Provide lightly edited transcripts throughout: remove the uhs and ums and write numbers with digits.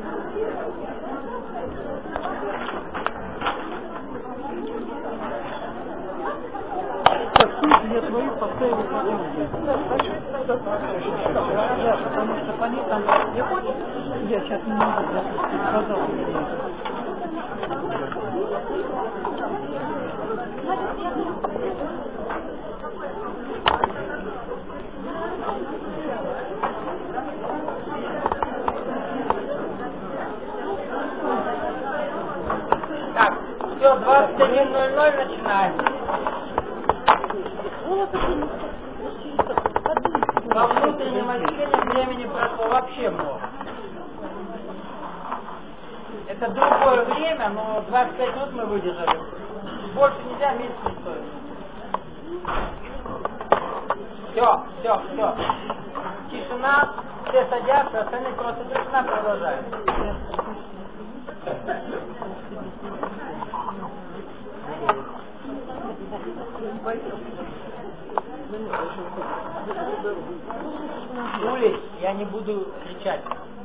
Я твою поставил потому что по ней там не хочет. Я сейчас не могу, я сказал. Так, все, 21:00 начинаем. Во внутреннем ощущении времени прошло вообще много. Это другое время, но 25 минут мы выдержали. Больше нельзя, меньше не стоит. Все. Тишина, все садятся, остальные просто тишина, продолжаем. Улей, я не буду кричать.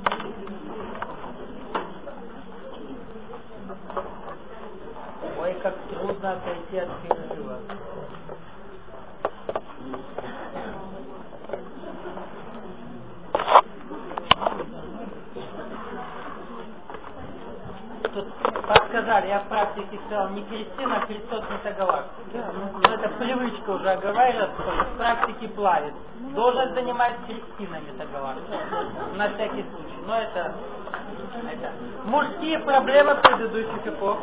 Ой, как трудно отойти от перерыва. Тут подсказали, я в практике сказал не Кристина, а Христос Метагалак. Но это привычка уже оговаривать, что в практике плавит. Должен занимать Кристина Метагалак. На всякий случай. Но это мужские проблемы предыдущих эпох.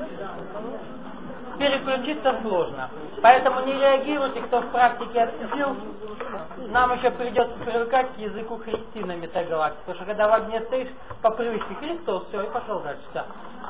Переключиться сложно. Поэтому не реагируйте, кто в практике отступил. Нам еще придется привыкать к языку Христина Метагалак. Потому что когда в огне стоишь, по привычке Христос, все, и пошел дальше. Все.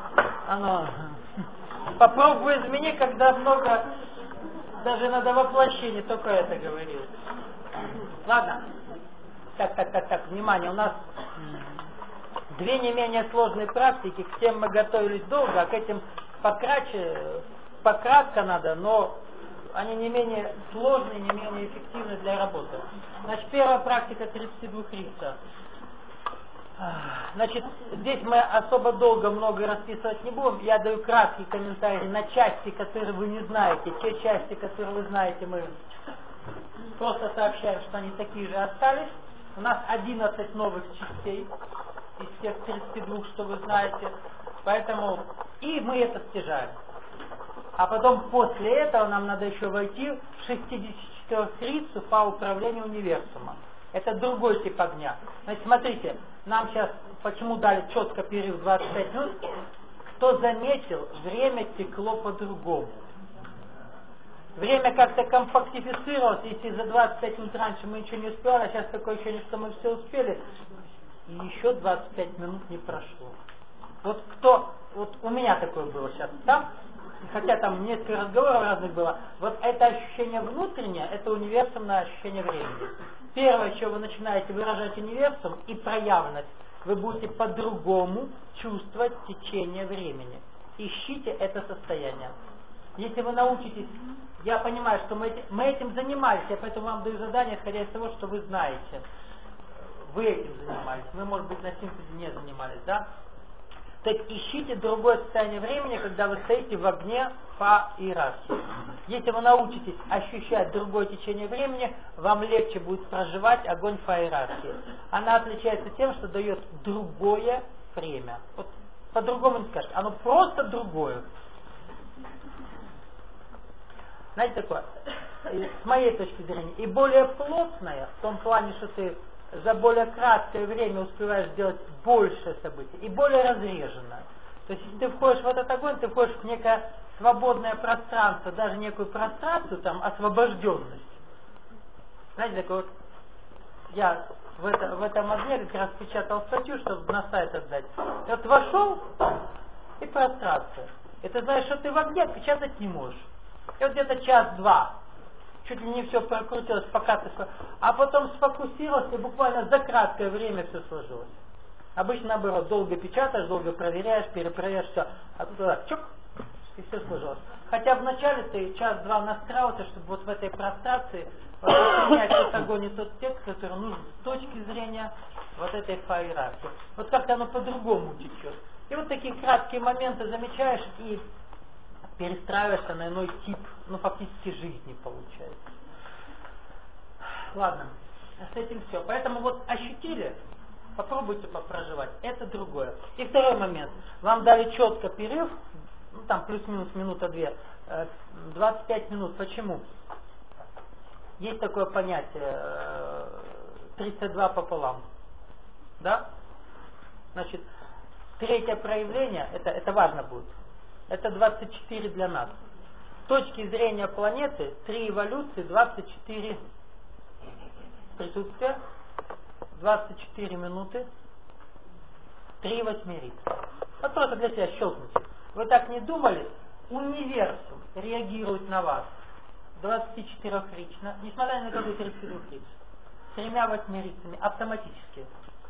Попробуй измени, когда много, даже надо воплощение, только это говорил. Ладно. Так, внимание, у нас две не менее сложные практики, к тем мы готовились долго, а к этим пократко надо, но они не менее сложные, не менее эффективны для работы. Значит, первая практика 32 рица. Значит, здесь мы особо долго много расписывать не будем. Я даю краткий комментарий на части, которые вы не знаете. Те части, которые вы знаете, мы просто сообщаем, что они такие же остались. У нас 11 новых частей из тех 32, что вы знаете. Поэтому и мы это стяжаем. А потом после этого нам надо еще войти в 64 рицу по управлению универсумом. Это другой тип огня. Значит, смотрите, нам сейчас почему дали четко перерыв 25 минут. Кто заметил, время текло по-другому. Время как-то компактифицировалось, если за 25 минут раньше мы ничего не успевали, а сейчас такое ощущение, что мы все успели, и еще 25 минут не прошло. Вот у меня такое было сейчас там, хотя там несколько разговоров разных было, вот это ощущение внутреннее, это универсумное ощущение времени. Первое, что вы начинаете выражать универсум и проявленность, вы будете по-другому чувствовать течение времени. Ищите это состояние. Если вы научитесь, я понимаю, что мы этим занимались, я поэтому вам даю задание, исходя из того, что вы знаете. Вы этим занимались. Мы, может быть, на синтезе не занимались, да? Так ищите другое состояние времени, когда вы стоите в огне по иерархии. Если вы научитесь ощущать другое течение времени, вам легче будет проживать огонь по иерархии. Она отличается тем, что дает другое время. Вот по-другому не скажешь. Оно просто другое. Знаете такое? С моей точки зрения. И более плотное, в том плане, что ты за более краткое время успеваешь сделать больше событий и более разреженное. То есть, если ты входишь в этот огонь, ты входишь в некое свободное пространство, даже некую прострацию, там, освобожденность. Знаете, такое вот, я в этом огне как раз печатал статью, чтобы на сайт отдать. И вот вошел, и прострация. И ты знаешь, что ты в огне печатать не можешь. И вот где-то час-два. Чуть ли не все прокрутилось, пока ты... А потом сфокусировался, и буквально за краткое время все сложилось. Обычно, наоборот, долго печатаешь, долго проверяешь, перепроверяешь, все. А тут так, чук, и все сложилось. Хотя вначале ты час-два настраивался, чтобы вот в этой прострации принять тот огонь и тот текст, который нужен с точки зрения вот этой иерархии. Вот как-то оно по-другому течет. И вот такие краткие моменты замечаешь и перестраиваешься на иной тип, фактически жизни получается. Ладно, с этим все. Поэтому вот ощутили, попробуйте попроживать. Это другое. И второй момент. Вам дали четко перерыв, там плюс-минус минута-две, 25 минут. Почему? Есть такое понятие 32 пополам. Да? Значит, третье проявление, это важно будет. Это 24 для нас. С точки зрения планеты, 3 эволюции, 24 присутствия, 24 минуты, 3 восьмерицы. Вот просто для себя щелкните. Вы так не думали? Универсум реагирует на вас 24-рично, несмотря на какую 32 рич, 3 восьмерицами автоматически,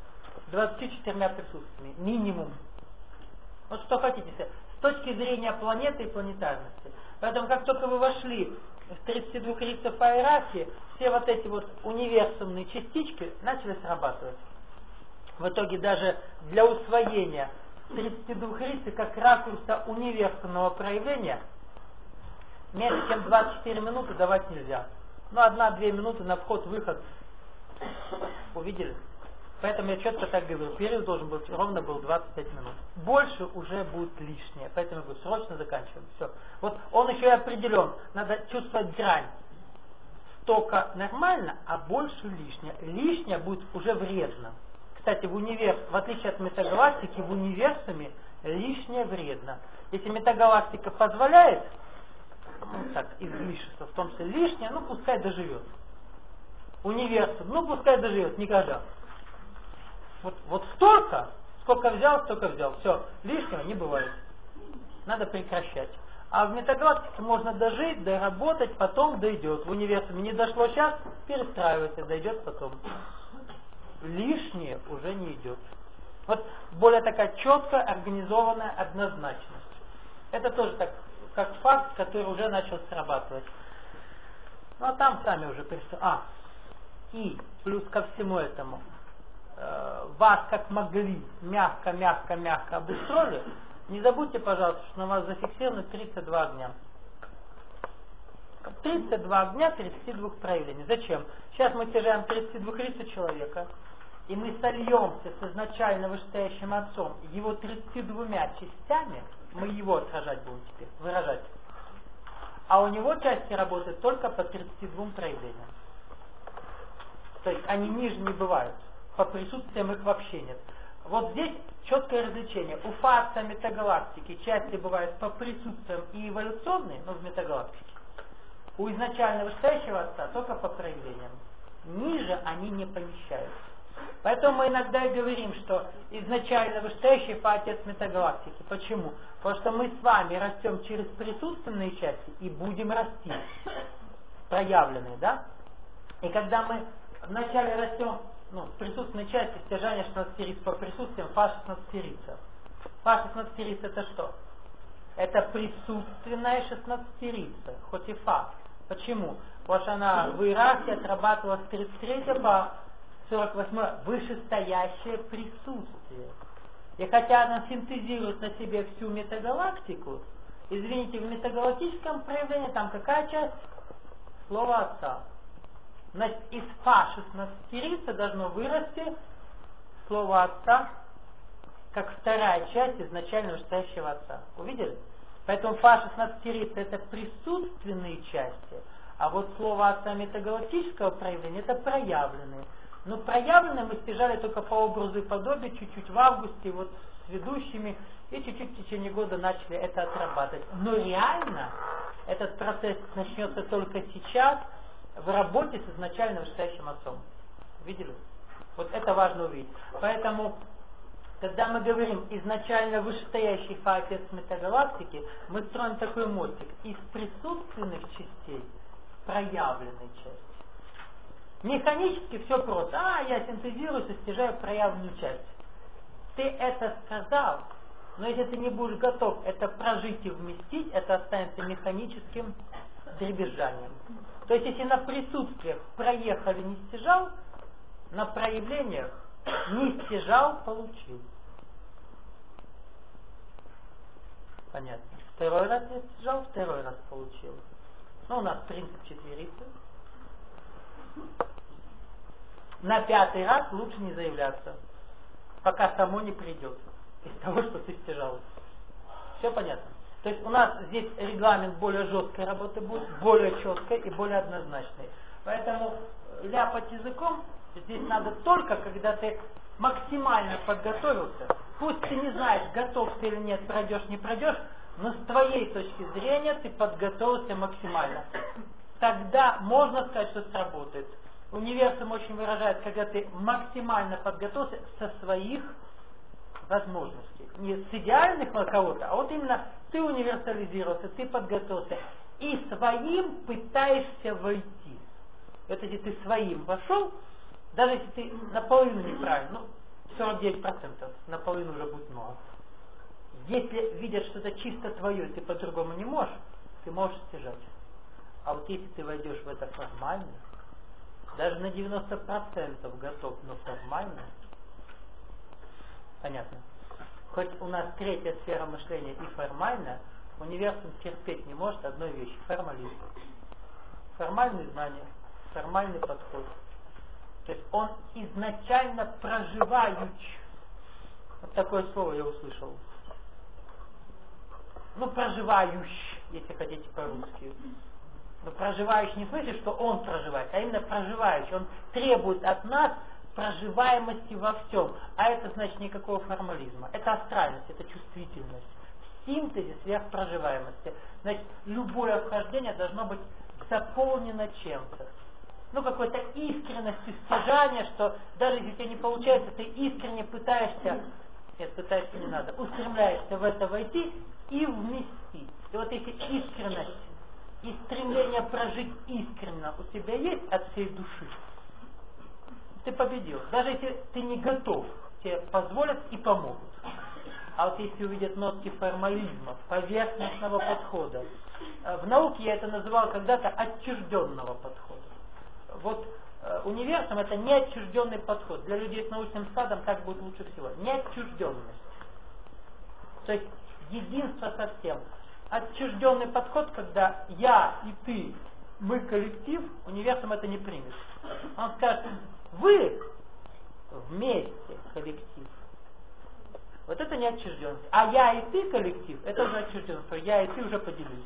24 присутствиями, минимум. Вот что хотите себе. С точки зрения планеты и планетарности. Поэтому как только вы вошли в 32 рицев иерархии, все вот эти вот универсумные частички начали срабатывать. В итоге даже для усвоения 32 риц как ракурса универсумного проявления меньше чем 24 минуты давать нельзя. 1-2 минуты на вход-выход. Увидели? Поэтому я четко так говорю, период должен быть ровно был 25 минут. Больше уже будет лишнее. Поэтому я говорю, срочно заканчиваем. Все. Вот он еще и определен. Надо чувствовать грань. Столько нормально, а больше лишнее. Лишнее будет уже вредно. Кстати, в отличие от метагалактики, в универсуме лишнее вредно. Если метагалактика позволяет, так, излишество, в том числе лишнее, пускай доживет. Универсум, пускай доживет, никогда. Вот столько, сколько взял, столько взял. Все, лишнего не бывает. Надо прекращать. А в метагалактике можно дожить, доработать, потом дойдет. В универсуме не дошло сейчас, перестраивайся, дойдет потом. Лишнее уже не идет. Вот более такая четкая, организованная однозначность. Это тоже так, как факт, который уже начал срабатывать. А там сами уже представляют. И плюс ко всему этому, вас как могли мягко обустроили, не забудьте, пожалуйста, что на вас зафиксированы 32 огня. 32 огня 32 проявлений. Зачем? Сейчас мы стяжаем 32 риц человека, и мы сольемся с изначально вышестоящим отцом его 32 частями, мы его отражать будем теперь, выражать. А у него части работают только по 32 проявлениям. То есть они ниже не бывают. По присутствиям их вообще нет. Вот здесь четкое различение. У факта метагалактики части бывают по присутствиям и эволюционные, но в метагалактике. У изначально вышестоящего отца только по проявлениям. Ниже они не помещаются. Поэтому мы иногда и говорим, что изначально вышестоящий отец метагалактики. Почему? Потому что мы с вами растем через присутственные части и будем расти. Проявленные, да? И когда мы вначале растем в присутственной части стяжания 16 риц по присутствиям фа 16 рица. Фа 16 рица это что? Это присутственная 16 рица, хоть и фа. Почему? Потому что она в иерархии отрабатывала с 33 по 48 вышестоящее присутствие. И хотя она синтезирует на себе всю метагалактику, извините, в метагалактическом проявлении там какая часть? Слово Отца. Значит, из фа 16 рица должно вырасти слово Отца, как вторая часть изначально вышестоящего Отца. Увидели? Поэтому фа 16 рица это присутственные части, а вот слово Отца метагалактического проявления это проявленные. Но проявленные мы стяжали только по образу и подобию, чуть-чуть в августе, вот с ведущими, и чуть-чуть в течение года начали это отрабатывать. Но реально этот процесс начнется только сейчас, в работе с изначально вышестоящим отцом. Видели? Вот это важно увидеть. Поэтому, когда мы говорим изначально вышестоящий фа-отец метагалактики, мы строим такой мостик из присутственных частей проявленной части. Механически все просто. Я синтезирую, стяжаю проявленную часть. Ты это сказал, Но если ты не будешь готов это прожить и вместить, это останется механическим дребезжанием. То есть если на присутствиях проехали, не стяжал, на проявлениях не стяжал, получил. Понятно. Второй раз не стяжал, второй раз получил. Ну, у нас принцип четверицы. На пятый раз лучше не заявляться, пока само не придет из того, что ты стяжал. Все понятно? То есть у нас здесь регламент более жесткой работы будет, более четкой и более однозначной. Поэтому ляпать языком здесь надо только, когда ты максимально подготовился. Пусть ты не знаешь, готов ты или нет, пройдешь, не пройдешь, но с твоей точки зрения ты подготовился максимально. Тогда можно сказать, что сработает. Универсум очень выражает, когда ты максимально подготовился со своих возможностей. Не с идеальных на кого-то, а вот именно ты универсализировался, ты подготовился. И своим пытаешься войти. Это если ты своим вошел, даже если ты наполовину неправильно, 49%, наполовину уже будет много. Если видят, что это чисто твое, ты по-другому не можешь, ты можешь стяжать. А вот если ты войдешь в это формально, даже на 90% готов, но формально, понятно. Хоть у нас третья сфера мышления и формально, универсум терпеть не может одной вещи – формализм. Формальные знания, формальный подход. То есть он изначально проживающий. Вот такое слово я услышал. Ну, проживающий, если хотите по-русски. Но проживающий не в смысле, что он проживает, а именно проживающий. Он требует от нас проживаемости во всем. А это значит никакого формализма. Это астральность, это чувствительность. В синтезе сверхпроживаемости. Значит, любое вхождение должно быть заполнено чем-то. Ну, какой-то искренностью стяжания, что даже если тебе не получается, ты искренне пытаешься, нет, пытаешься не надо, устремляешься в это войти и вместить. И вот эти искренность и стремление прожить искренно у тебя есть от всей души, ты победил. Даже если ты не готов, тебе позволят и помогут. А вот если увидят нотки формализма, поверхностного подхода, в науке я это называл когда-то отчужденного подхода. Вот универсум это не отчужденный подход. Для людей с научным складом так будет лучше всего. Не отчужденность. То есть единство со всем. Отчужденный подход, когда я и ты, мы коллектив, универсум это не примет. Он скажет, вы вместе коллектив. Вот это не отчужденность. А я и ты коллектив, это уже отчужденность. Что я и ты уже поделились.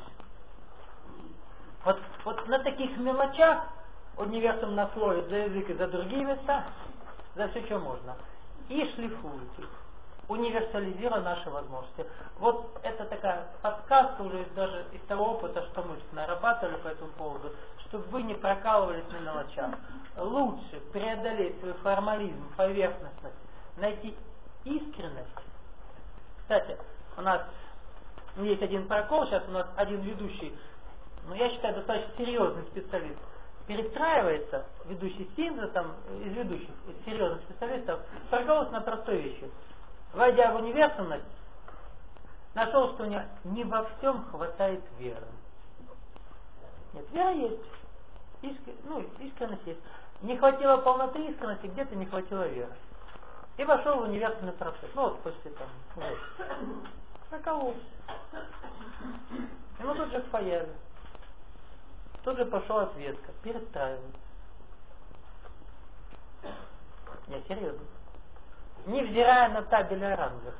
Вот на таких мелочах универсум наслоит за язык и за другие места, за все, что можно. И шлифует их, универсализируя наши возможности. Вот это такая подсказка уже даже из того опыта, что мы нарабатывали по этому поводу, чтобы вы не прокалывались на мелочах. Лучше преодолеть свой формализм, поверхностность, найти искренность. Кстати, у нас есть один прокол, сейчас у нас один ведущий, но я считаю, достаточно серьезный специалист, перестраивается, ведущий Синза, там, из ведущих, из серьезных специалистов, торговался на простой вещи. Войдя в универсальность, нашел, что у него не во всем хватает веры. Нет, вера есть. Искренность есть. Не хватило полноты искренности, где-то не хватило веры. И вошел в универсальный процесс. Ну вот после там. Прокололся. Ему тут же впаяли. Тут же пошла ответка. Перестраивается. Нет, серьезно. Невзирая на табель о рангах.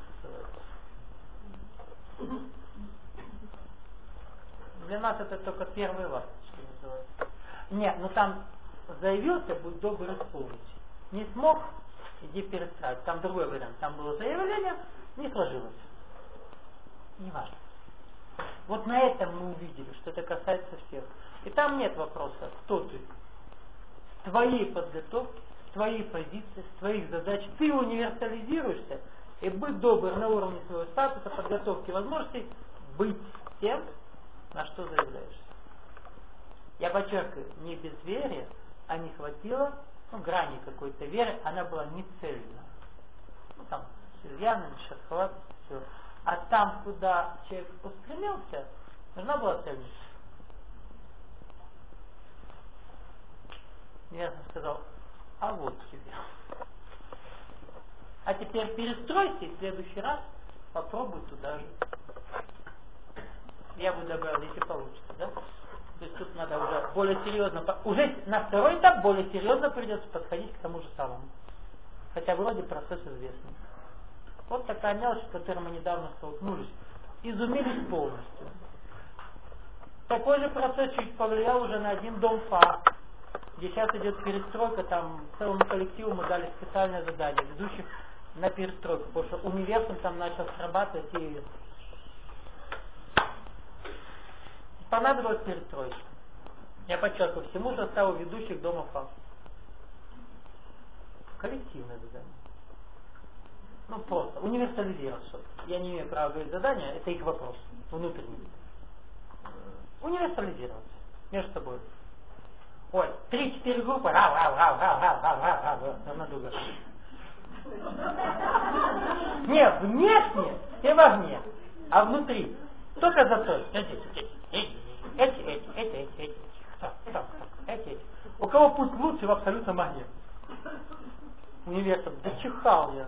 Для нас это только первый ласточки называется. Нет, ну там заявился, будь добр исполнить. Не смог, иди перестраивать. Там другой вариант. Там было заявление, не сложилось. Не важно. Вот на этом мы увидели, что это касается всех. И там нет вопроса, кто ты. С твоей подготовки, с твоей позиции, с твоих задач ты универсализируешься и будь добр на уровне своего статуса, подготовки, возможностей быть тем, на что заявляешься. Я подчеркиваю, не безверие, а не хватило грани какой-то веры, она была не цельна. Ну, там, с изъянами, шероховатостью, все. А там, куда человек устремился, нужна была цель. Я сказал, а вот тебе. А теперь перестройся, и в следующий раз попробуй туда же. Я бы добавил, если получится, да? То есть тут надо уже более серьезно, уже на второй этап более серьезно придется подходить к тому же самому. Хотя вроде процесс известный. Вот такая мелочь, с которой мы недавно столкнулись. Изумились полностью. Такой же процесс чуть повлиял уже на один дом ФА, где сейчас идет перестройка, там целому коллективу мы дали специальное задание, ведущих на перестройку, потому что универсум там начал срабатывать и понадобилась перестройка. Я подчеркиваю, всему составу ведущих дома ФА. Коллективное задание. Ну просто, универсализировать что-то. Я не имею права говорить задания, это их вопрос, внутренний. Универсализировать между собой. Ой, 3-4 группы, друг на друга. Не, внешне, все вовне, а внутри. Только за то. Эти. У кого путь лучше в абсолютном огне? Универсум, дочихал я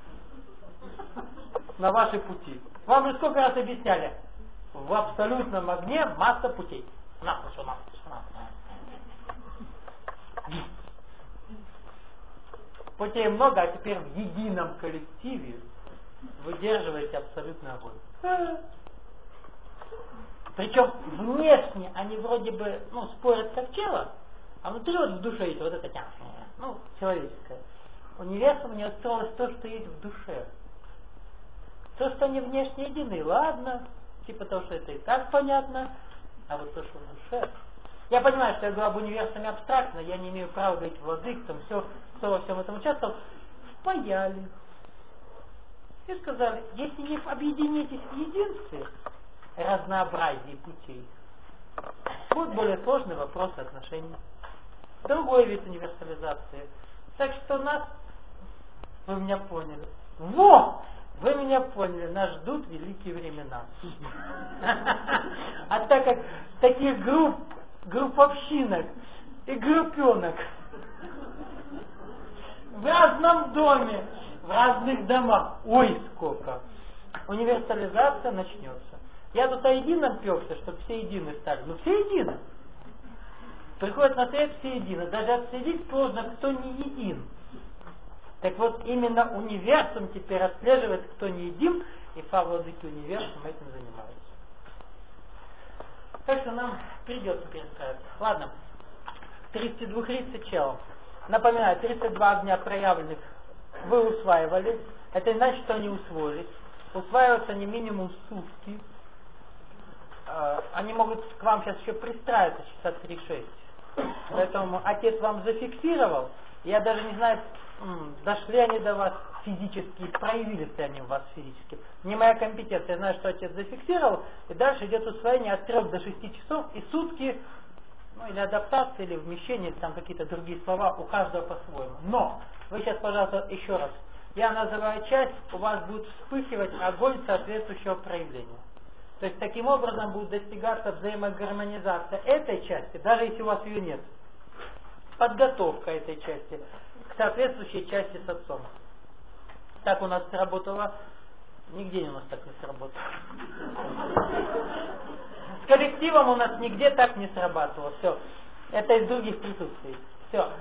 на ваши пути. Вам же сколько раз объясняли? В абсолютном огне масса путей. Путей много, а теперь в едином коллективе выдерживаете абсолютный огонь. Причем внешне они вроде бы спорят как тело, а внутри вот в душе есть вот это человеческое. Универсум не осталось то, что есть в душе. То, что они внешне едины, ладно, типа того, что это и так понятно, а вот то, что в душе. Я понимаю, что я говорю об универсуме абстрактно, я не имею права говорить владык, там все, кто во всем этом участвовал, впаяли. И сказали, если не объединитесь в единстве, разнообразие путей, будет более сложный вопрос отношений. Другой вид универсализации. Так что нас, вы меня поняли. Вы меня поняли, нас ждут великие времена. А так как таких групповщинок и группенок в разном доме, в разных домах, ой, сколько, универсализация начнется. Я тут о едином пёкся, чтобы все едины стали. Ну все едины. Приходят на свет все едины. Даже отследить сложно, кто не един. Так вот, именно универсум теперь отслеживает, кто не един, и владыки универсум этим занимаются. Так что нам придется перестраиваться. Ладно. 32-30 челов. Напоминаю, 32 огня проявленных вы усваивали. Это не значит, что они усвоились. Усваиваются они минимум сутки. Они могут к вам сейчас еще пристраиваться часа 3-6. Поэтому отец вам зафиксировал. Я даже не знаю, дошли они до вас физически, проявились ли они у вас физически. Не моя компетенция. Я знаю, что отец зафиксировал. И дальше идет усвоение от 3 до 6 часов. И сутки, или адаптация, или вмещение, или там какие-то другие слова, у каждого по-своему. Но, вы сейчас, пожалуйста, еще раз. Я называю часть, у вас будет вспыхивать огонь соответствующего проявления. То есть таким образом будет достигаться взаимогармонизация этой части, даже если у вас ее нет. Подготовка этой части к соответствующей части с отцом. Так у нас сработало, нигде у нас так не сработало. С коллективом у нас нигде так не срабатывало. Все. Это из других присутствий. Все.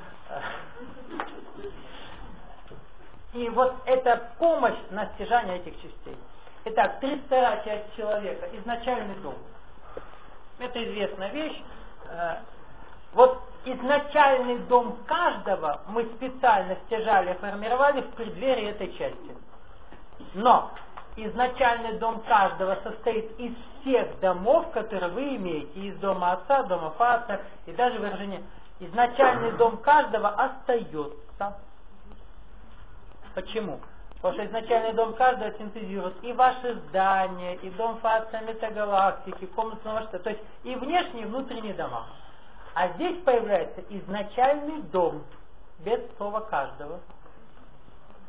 И вот это помощь на стяжание этих частей. Итак, 32-я часть человека, изначальный дом. Это известная вещь. Вот изначальный дом каждого мы специально стяжали, формировали в преддверии этой части. Но изначальный дом каждого состоит из всех домов, которые вы имеете. Из дома отца, дома фаца и даже выражение. Изначальный дом каждого остается. Почему? Потому что изначальный дом каждого синтезирует и ваши здания, и дом фаца метагалактики, комнатного масштаба, то есть и внешние, и внутренние дома. А здесь появляется изначальный дом, без слова каждого.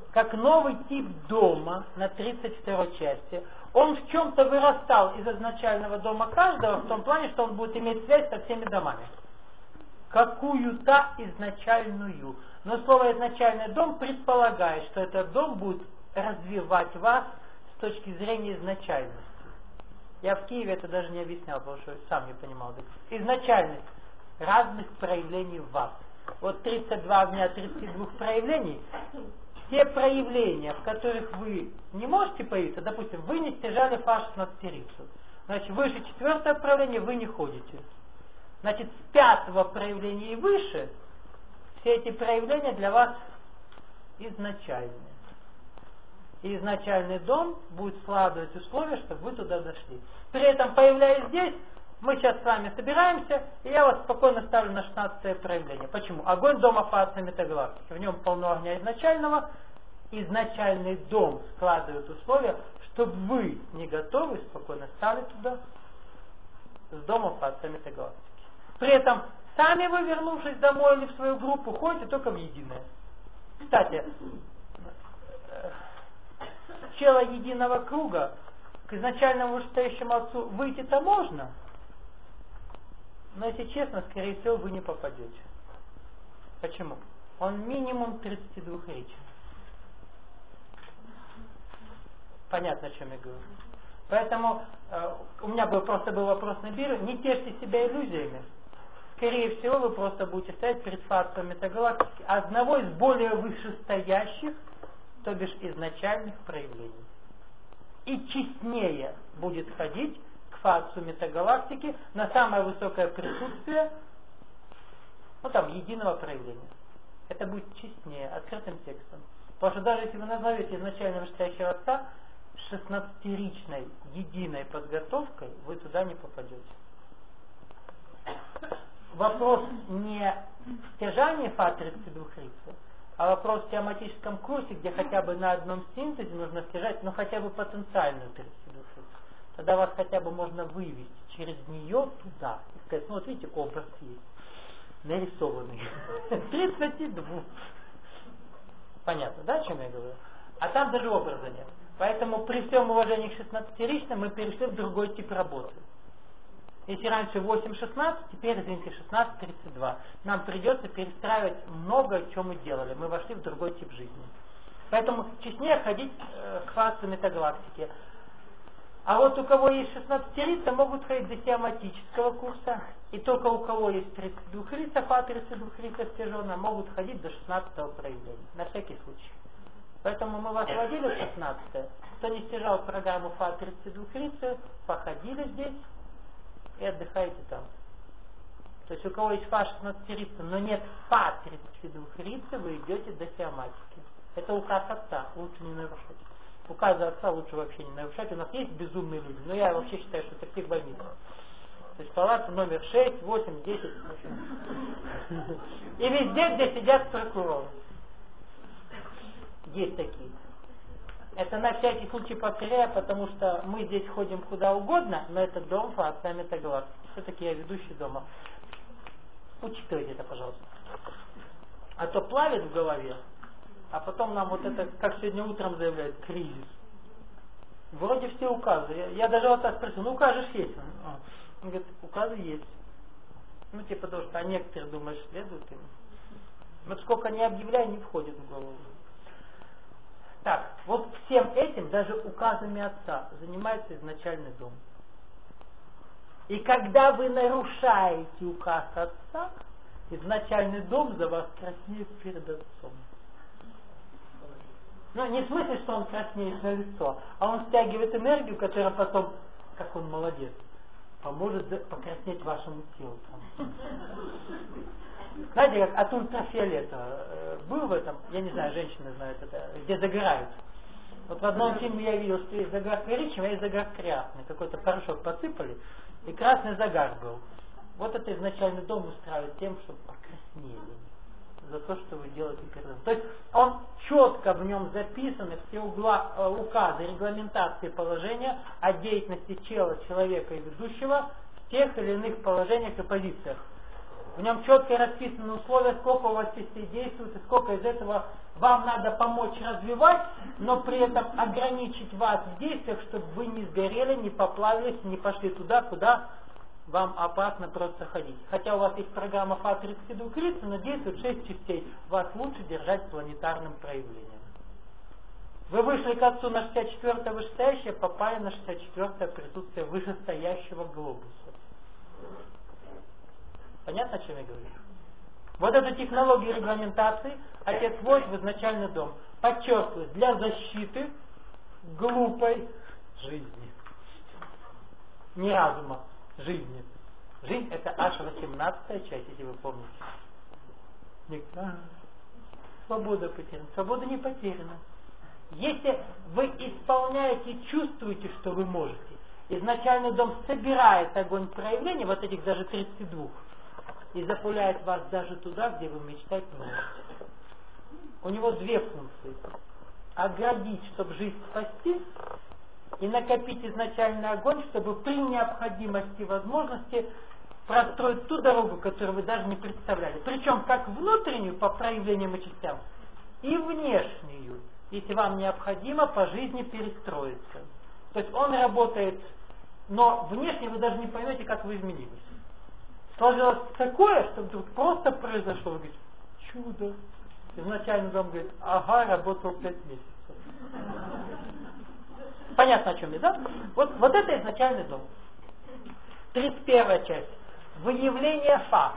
как новый тип дома на 32-й части. Он в чем-то вырастал из изначального дома каждого, в том плане, что он будет иметь связь со всеми домами. Какую-то изначальную. Но слово «изначальный дом» предполагает, что этот дом будет развивать вас с точки зрения изначальности. Я в Киеве это даже не объяснял, потому что сам не понимал. Изначальность разных проявлений в вас. Вот 32 огня 32 проявлений. Те проявления, в которых вы не можете появиться, допустим, вы не стяжали фаш 16-рицу. Значит, выше 4-го проявления вы не ходите. Значит, с 5-го проявления и выше все эти проявления для вас изначальные. И изначальный дом будет складывать условия, чтобы вы туда дошли. При этом, появляясь здесь, мы сейчас с вами собираемся, и я вас спокойно ставлю на 16-е проявление. Почему? Огонь дома фазы метагалактики. В нем полно огня изначального. Изначальный дом складывает условия, чтобы вы не готовы, спокойно стали туда с дома фазы метагалактики. При этом, сами вы, вернувшись домой или в свою группу, ходите только в единое. Кстати, чело единого круга к изначальному вышестоящему отцу выйти-то можно, но если честно, скорее всего, вы не попадете. Почему? Он минимум 32 речи. Понятно, о чем я говорю. Поэтому у меня просто был вопрос на биру. Не тешьте себя иллюзиями. Скорее всего, вы просто будете стоять перед фактором метагалактики одного из более вышестоящих, то бишь изначальных проявлений. И честнее будет ходить к фазу метагалактики на самое высокое присутствие, единого проявления. Это будет честнее, открытым текстом. Потому что даже если вы назовете изначально вышестоящего отца 16-ричной единой подготовкой, вы туда не попадете. Вопрос не в стяжании фа 32 рицы, а вопрос в тематическом курсе, где хотя бы на одном синтезе нужно стяжать, хотя бы потенциальную 32 рицу. Тогда вас хотя бы можно вывести через нее туда. И сказать, вот видите, образ есть. Нарисованный. 32. Понятно, да, о чем я говорю? А там даже образа нет. Поэтому при всем уважении к 16-ричным мы перешли в другой тип работы. Если раньше 8-16, теперь, извините, 16-32. Нам придется перестраивать много, что мы делали. Мы вошли в другой тип жизни. Поэтому честнее ходить к фазу метагалактики. А вот у кого есть 16-рица, могут ходить до теоматического курса. И только у кого есть 32-рица, фа 32-рица стяжена, могут ходить до 16-го проявления. На всякий случай. Поэтому мы вас водили в 16-е. Кто не стяжал программу фа 32-рицы, походили здесь и отдыхаете там. То есть у кого есть фа 16-рица, но нет фа 32-рицы, вы идете до теоматики. Это указ отца, лучше не нарушать. Указы отца лучше вообще не нарушать. У нас есть безумные люди, но я вообще считаю, что это психбольница. То есть палата номер 6, 8, 10. И везде, где сидят прокуроры. Есть такие. Это на всякий случай повторяю, потому что мы здесь ходим куда угодно, но это дом фазы метагалактики. Все-таки я ведущий дома. Учитывайте это, пожалуйста. А то плавит в голове, а потом нам вот это, как сегодня утром заявляют, кризис. Вроде все указы. Я даже вот так спросил, укажи же есть. Он говорит, указы есть. Потому что некоторые думают, следуют им. Вот сколько не объявляй, не входит в голову. Так, вот всем этим, даже указами отца, занимается изначальный дом. И когда вы нарушаете указ отца, изначальный дом за вас краснеет перед отцом. Не в смысле, что он краснеет на лицо, а он стягивает энергию, которая потом, как он молодец, поможет покраснеть вашему телу. Знаете, как от ультрафиолета. Был в этом, я не знаю, женщины знают это, где загорают. Вот в одном фильме я видел, что есть загар коричневый, а есть загар красный. Какой-то порошок посыпали, и красный загар был. Вот это изначальный дом устраивает тем, чтобы покраснели за то, что вы делаете перед ним. То есть он четко в нем записаны все указы, регламентации положения о деятельности человека и ведущего в тех или иных положениях и позициях. В нем четко расписаны условия, сколько у вас частей действует и сколько из этого вам надо помочь развивать, но при этом ограничить вас в действиях, чтобы вы не сгорели, не поплавились, не пошли туда, куда вам опасно просто ходить. Хотя у вас есть программа ФА-32 Криста, но действует 6 частей. Вас лучше держать планетарным проявлением. Вы вышли к Отцу на 64-е вышестоящее, попали на 64-е присутствие вышестоящего глобуса. Понятно, о чем я говорю? Вот эту технологию регламентации Отец вводит в изначальный дом. Подчеркиваю, для защиты глупой жизни. Не разума, жизни. Жизнь это аж 18-я часть, если вы помните. Свобода потеряна. Свобода не потеряна. Если вы исполняете, чувствуете, что вы можете, изначальный дом собирает огонь проявления, вот этих даже 32, и запуляет вас даже туда, где вы мечтать не можете. У него две функции. Оградить, чтобы жизнь спасти, и накопить изначальный огонь, чтобы при необходимости и возможности простроить ту дорогу, которую вы даже не представляли. Причем как внутреннюю по проявлениям и частям, и внешнюю, если вам необходимо по жизни перестроиться. То есть он работает, но внешне вы даже не поймете, как вы изменились. Сложилось такое, что вдруг просто произошло. Вы говорите, чудо. Изначально дом говорит, ага, работал 5 месяцев. Понятно, о чем я, да? Вот это изначальный дом. 31 часть. Выявление ФА.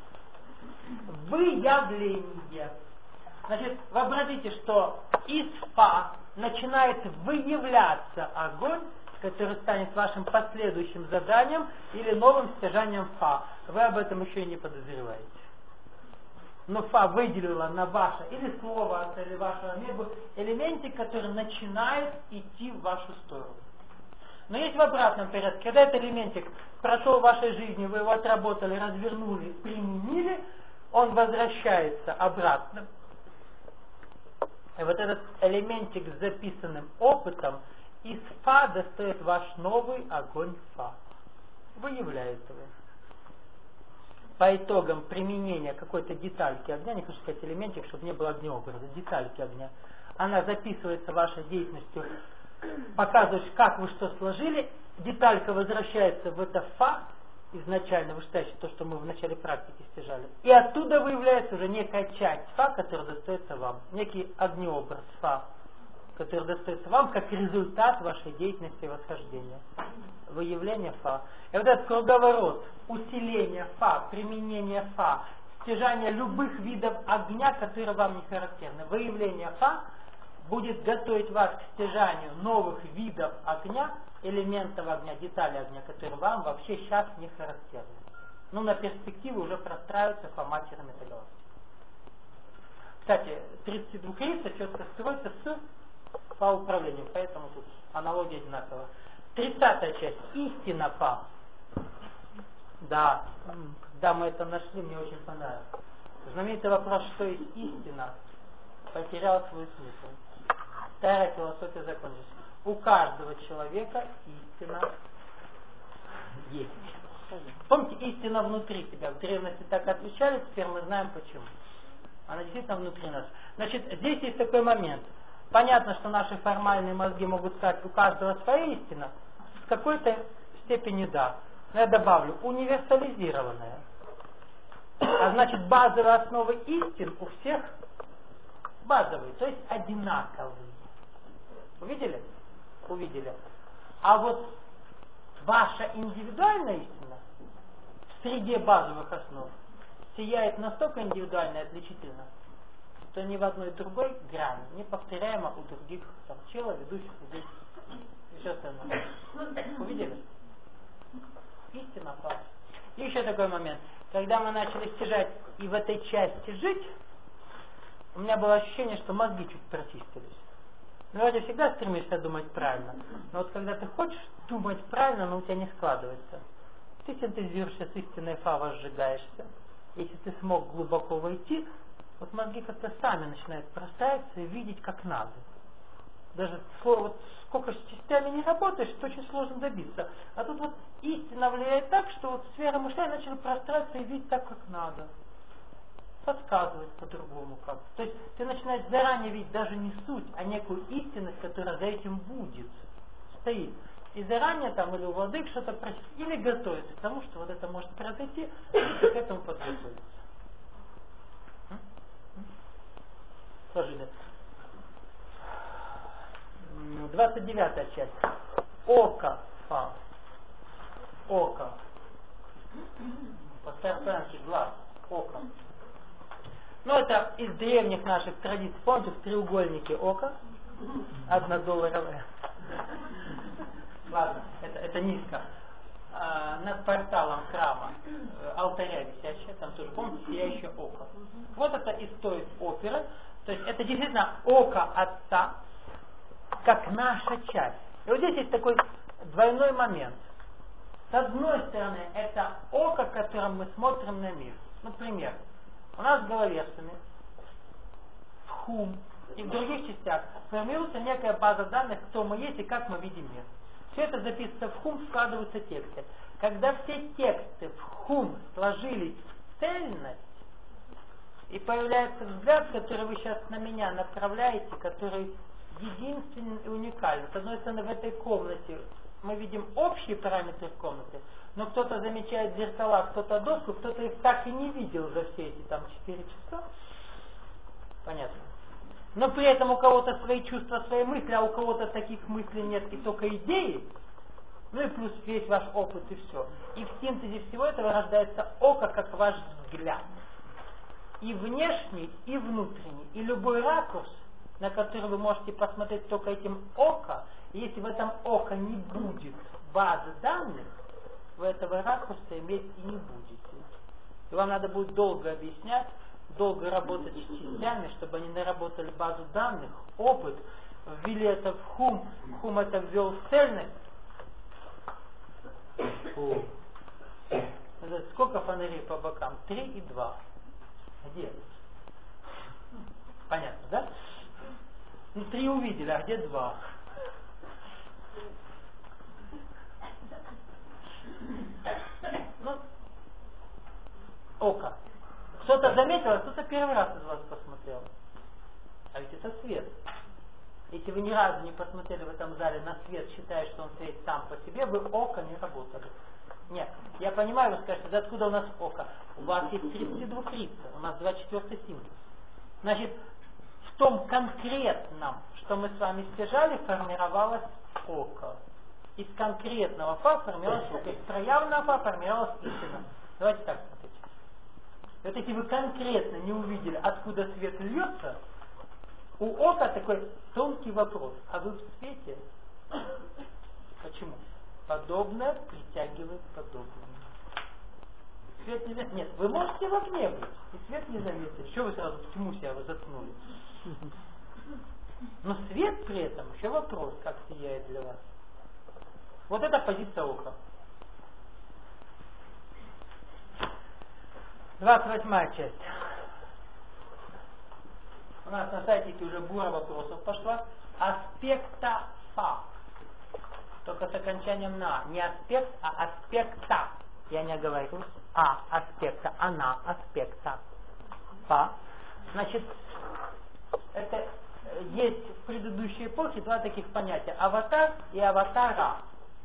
Выявление. Значит, вообразите, что из ФА начинает выявляться огонь, который станет вашим последующим заданием или новым стяжанием ФА. Вы об этом еще и не подозреваете. Но ФА выделила на ваше или слово, или вашего небу элементик, который начинает идти в вашу сторону. Но есть в обратном порядке. Когда этот элементик прошел в вашей жизни, вы его отработали, развернули, применили, он возвращается обратно. И вот этот элементик с записанным опытом из ФА достает ваш новый огонь ФА. Выявляет его. По итогам применения какой-то детальки огня, не хочу сказать элементик, чтобы не было огнеобраза, детальки огня, она записывается вашей деятельностью, показываешь, как вы что сложили, деталька возвращается в это ФА, изначально вышестоящее, то, что мы в начале практики стяжали. И оттуда выявляется уже некая часть ФА, которая достается вам, некий огнеобраз ФА, который достается вам как результат вашей деятельности и восхождения. Выявление ФА. И вот этот круговорот, усиление ФА, применение ФА, стяжание любых видов огня, которые вам не характерны. Выявление ФА будет готовить вас к стяжанию новых видов огня, элементов огня, деталей огня, которые вам вообще сейчас не характерны. Но на перспективу уже простраиваются по матерям металлическим. Кстати, 32 криста четко строится с ФА управлением, поэтому тут аналогия одинаковая. 30-я часть. Истина ФА. Да, когда мы это нашли, мне очень понравилось. Знаменитый вопрос, что есть истина, потерял свой смысл. Старая философия закончилась. У каждого человека истина есть. Помните, истина внутри тебя. В древности так отвечали, теперь мы знаем почему. Она действительно внутри нас. Значит, здесь есть такой момент. Понятно, что наши формальные мозги могут сказать, у каждого своя истина. В какой-то степени да. Но я добавлю, универсализированная. А значит, базовые основы истин у всех базовые, то есть одинаковые. Увидели? Увидели. А вот ваша индивидуальная истина в среде базовых основ сияет настолько индивидуально и отличительно, что ни в одной другой грани не повторяемо у других там, чела, ведущих людей и все остальное. Увидели? Истина факт. И еще такой момент. Когда мы начали стяжать и в этой части жить, у меня было ощущение, что мозги чуть прочистились. Ну, вроде всегда стремишься думать правильно. Но вот когда ты хочешь думать правильно, но у тебя не складывается. Ты синтезируешься с истинной ФА, возжигаешься. Если ты смог глубоко войти, вот мозги как-то сами начинают простраиваться и видеть как надо. Даже вот сколько с частями не работаешь, это очень сложно добиться. А тут вот истина влияет так, что вот сфера мышления начала пространство и видеть так, как надо. Подсказывать по-другому как. То есть ты начинаешь заранее видеть даже не суть, а некую истинность, которая за этим будет, стоит. И заранее там или у владык что-то просить, или готовиться к тому, что вот это может произойти, и к этому подготовиться. Сложили. 29-я часть. Око. Око. По-старославянски глаз. Око. Ну, это из древних наших традиций. Помните, в треугольнике ока? $1. Ладно, это низко. Над порталом храма алтаря висящее, там тоже, помните, сияющее око. Вот это и стоит оперы. То есть это действительно око Отца, как наша часть. И вот здесь есть такой двойной момент. С одной стороны, это око, которым мы смотрим на мир. Например, у нас в голове, в хум и в других частях формируется некая база данных, кто мы есть и как мы видим мир. Все это записывается в хум, складываются тексты. Когда все тексты в хум сложились в цельность, и появляется взгляд, который вы сейчас на меня направляете, который единственный и уникальный. С одной стороны, в этой комнате мы видим общие параметры комнаты, но кто-то замечает зеркала, кто-то доску, кто-то их так и не видел за все эти там 4 часа. Понятно. Но при этом у кого-то свои чувства, свои мысли, а у кого-то таких мыслей нет и только идеи. Ну и плюс весь ваш опыт и все. И в синтезе всего этого рождается око, как ваш взгляд. И внешний, и внутренний. И любой ракурс, на который вы можете посмотреть только этим око, если в этом око не будет базы данных, вы этого ракурса иметь и не будете. И вам надо будет долго объяснять, долго работать с частями, чтобы они наработали базу данных, опыт, ввели это в хум, хум это ввел в цельность. Сколько фонарей по бокам? 3 и 2. Где? Понятно, да? Ну 3 увидели, а где 2? Ну, око. Кто-то заметил, а кто-то первый раз из вас посмотрел. А ведь это свет. Если вы ни разу не посмотрели в этом зале на свет, считая, что он светит сам по себе, вы око не работали. Нет, я понимаю, вы скажете, да откуда у нас око? У вас есть 32 лица, у нас 24 символ. Значит, в том конкретном, что мы с вами стяжали, формировалось око. Из конкретного фа формировалось око. Из проявленного фа формировалась истина. Давайте так смотрите. Вот если вы конкретно не увидели, откуда свет льется, у ока такой тонкий вопрос. А вы в свете? Почему? Подобное притягивает подобное. Свет не заметит. Нет, вы можете в окне быть, и свет не заметит. Еще вы сразу в тьму себя заткнули. Но свет при этом, еще вопрос, как сияет для вас. Вот это позиция ока. 28-я часть. У нас на сайте уже бура вопросов пошла. Аспекта фа. Только с окончанием на. Не аспект, а аспекта. Я не оговариваюсь. Аспекта. Она аспекта. Фа. Значит, это есть в предыдущей эпохе два таких понятия. Аватар и аватара.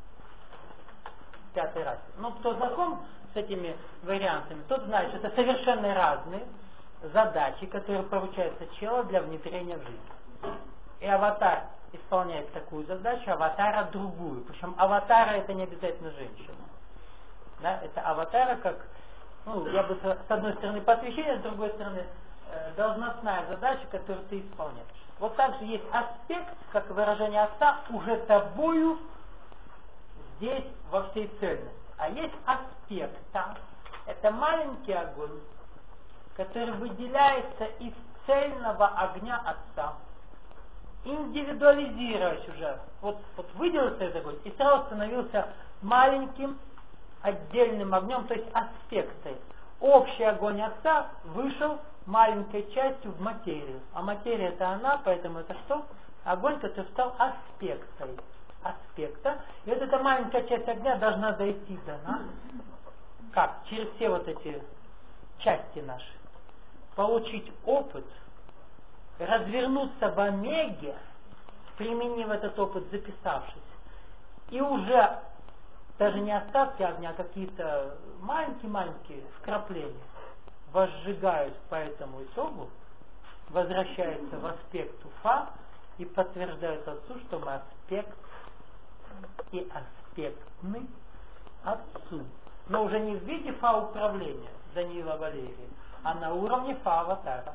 Пятый раз. Но кто знаком с этими вариантами, тот знает, что это совершенно разные задачи, которые поручаются челу для внедрения в жизнь. И аватар исполняет такую задачу, аватара другую. Причем аватара это не обязательно женщина. Да? Это аватара как, ну, я бы с одной стороны посвящение, с другой стороны должностная задача, которую ты исполняешь. Вот также есть аспект, как выражение отца, уже тобою здесь во всей цельности. А есть аспекта. Это маленький огонь, который выделяется из цельного огня Отца, индивидуализируясь уже. Вот выделился этот огонь и сразу становился маленьким отдельным огнем, то есть аспектой. Общий огонь Отца вышел маленькой частью в материю. А материя это она, поэтому это что? Огонь, который стал аспекта. И вот эта маленькая часть огня должна дойти до нас. Как? Через все вот эти части наши. Получить опыт, развернуться в омеге, применив этот опыт, записавшись. И уже даже не остатки огня, а какие-то маленькие-маленькие вкрапления возжигают по этому итогу, возвращаются в аспект Уфа и подтверждают Отцу, что мы аспект и аспектны Отцу. Но уже не в виде Фа управления Даниила Валерия, а на уровне Фа аватара.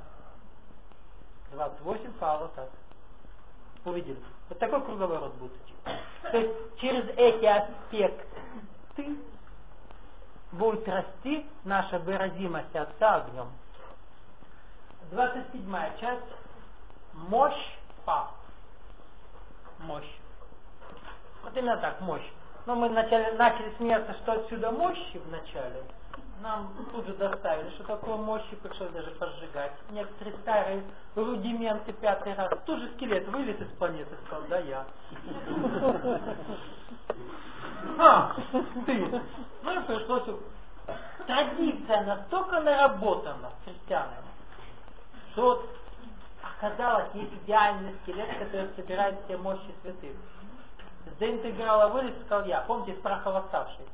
28 Фа аватара. Увидели? Вот такой круговорот будет идти. То есть через эти аспекты будет расти наша выразимость Отца огнем. 27-я часть. Мощь Фа. Мощь. Вот именно так, мощь. Но мы начали смеяться, что отсюда мощи в начале. Нам тут же доставили, что такое мощи, пришлось даже пожигать. Некоторые старые рудименты 5-й раз. Тут же скелет вылез из планеты, сказал, да я. Ты. Ну и пришлось. Традиция настолько наработана христианами, что вот оказалось, есть идеальный скелет, который собирает все мощи святых. С деинтеграла вылез, сказал я. Помните, из праха восставший?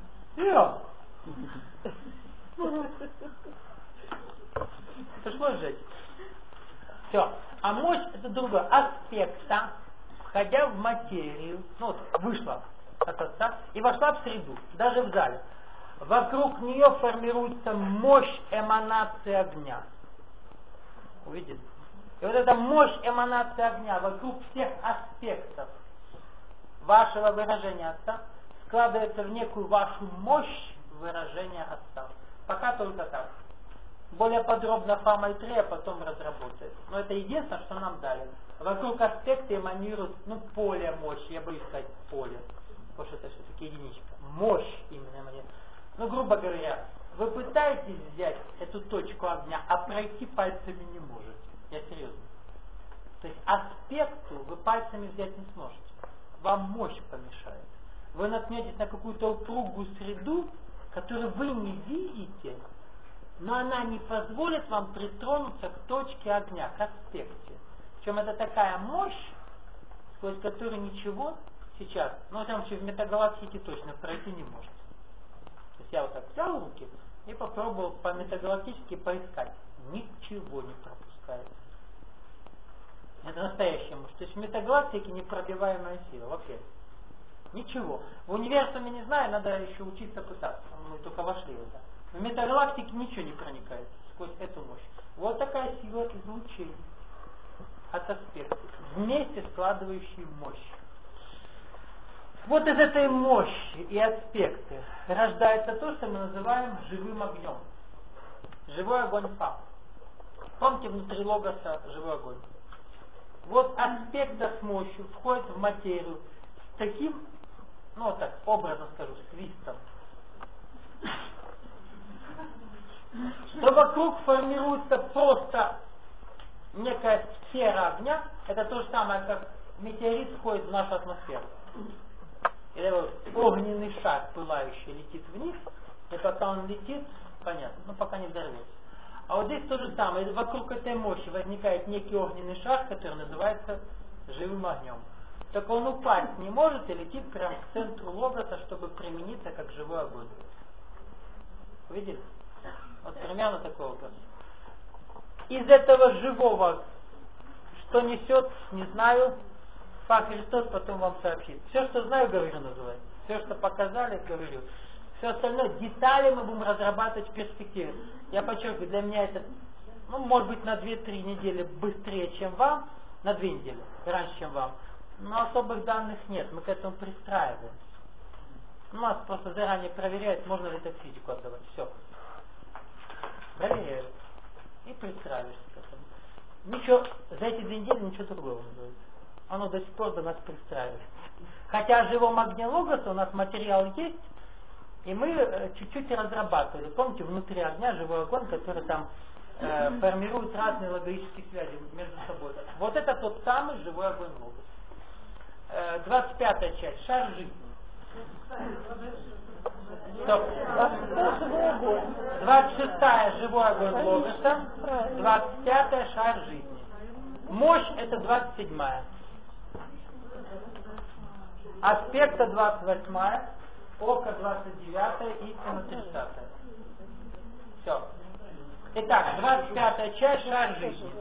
Пришлось жить. Все. А мощь это другой аспект, входя в материю, ну вот вышла от Отца и вошла в среду, даже в зале. Вокруг нее формируется мощь эманации огня. Увидели? И вот эта мощь эманации огня вокруг всех аспектов вашего выражения Отца складывается в некую вашу мощь выражения Отца. Пока только так. Более подробно Фа Майтрея, а потом разработает. Но это единственное, что нам дали. Вокруг аспекта эманирует, поле мощи. Я боюсь сказать поле, потому что это все-таки единичка. Мощь именно эманирует. Грубо говоря, вы пытаетесь взять эту точку огня, а пройти пальцами не можете. Я серьезно. То есть аспекту вы пальцами взять не сможете. Вам мощь помешает. Вы наткнетесь на какую-то упругую среду, которую вы не видите, но она не позволит вам притронуться к точке огня, к аспекте. Причем это такая мощь, сквозь которую ничего сейчас, в метагалактике точно пройти не может. То есть я вот так взял руки и попробовал по метагалактически поискать. Ничего не пропускается. Это настоящая мощь. То есть в метагалактике непробиваемая сила вообще. Ничего. В универсуме не знаю, надо еще учиться пытаться. Мы только вошли в это. В метагалактике ничего не проникает сквозь эту мощь. Вот такая сила излучения от аспектов, вместе складывающие мощь. Вот из этой мощи и аспекты рождается то, что мы называем живым огнем. Живой огонь Фа. Помните, внутри логоса живой огонь. Вот аспекта с мощью входит в материю с таким, образно скажу, свистом, что вокруг формируется просто некая сфера огня. Это то же самое, как метеорит входит в нашу атмосферу. Или вот огненный шар пылающий летит вниз, и пока он летит, понятно, пока не взорвется. А вот здесь то же самое. Вокруг этой мощи возникает некий огненный шар, который называется живым огнем. Только он упасть не может и летит прямо к центру логоса, чтобы примениться как живой огонь. Видели? Вот примерно такой образ. Из этого живого, что несет, не знаю, Фа Христос потом вам сообщит. Все, что знаю, говорю, называется. Все, что показали, говорю. Все остальное, детали мы будем разрабатывать в перспективе. Я подчеркиваю, для меня это, может быть, на 2-3 недели быстрее, чем вам, на 2 недели, раньше, чем вам. Но особых данных нет, мы к этому пристраиваемся. Нас просто заранее проверяют, можно ли это физику отдавать. Все. Проверяют. И пристраиваешься к этому. Ничего, за эти 2 недели ничего другого не будет. Оно до сих пор до нас пристраивается. Хотя о живом огне логоса у нас материал есть, и мы чуть-чуть разрабатывали. Помните, внутри огня живой огонь, который там формируют разные логические связи между собой. Вот это тот самый живой огонь логос. 25-я часть. Шар жизни. Стоп. 26-я живой огонь логоса. 25-я шар жизни. Мощь это 27-я. Аспекта 28-я. Око 29-я. Истина 30-я. Все. Итак, 25-я часть шар жизни.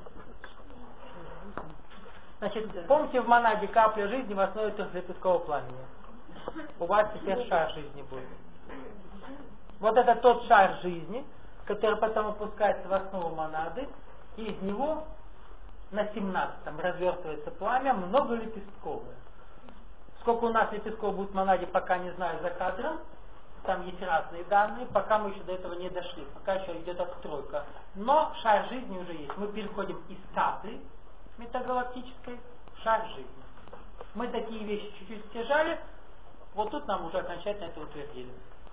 Значит, помните в монаде капля жизни в основе трехлепесткового пламени. У вас теперь шар жизни будет. Вот это тот шар жизни, который потом опускается в основу монады, и из него на 17-м развертывается пламя многолепестковое. Сколько у нас лепестков будет в монаде, пока не знаю, за кадром. Там есть разные данные, пока мы еще до этого не дошли, пока еще идет отстройка. Но шар жизни уже есть. Мы переходим из капли метагалактической в шар жизни. Мы такие вещи чуть-чуть стяжали, вот тут нам уже окончательно это утвердили.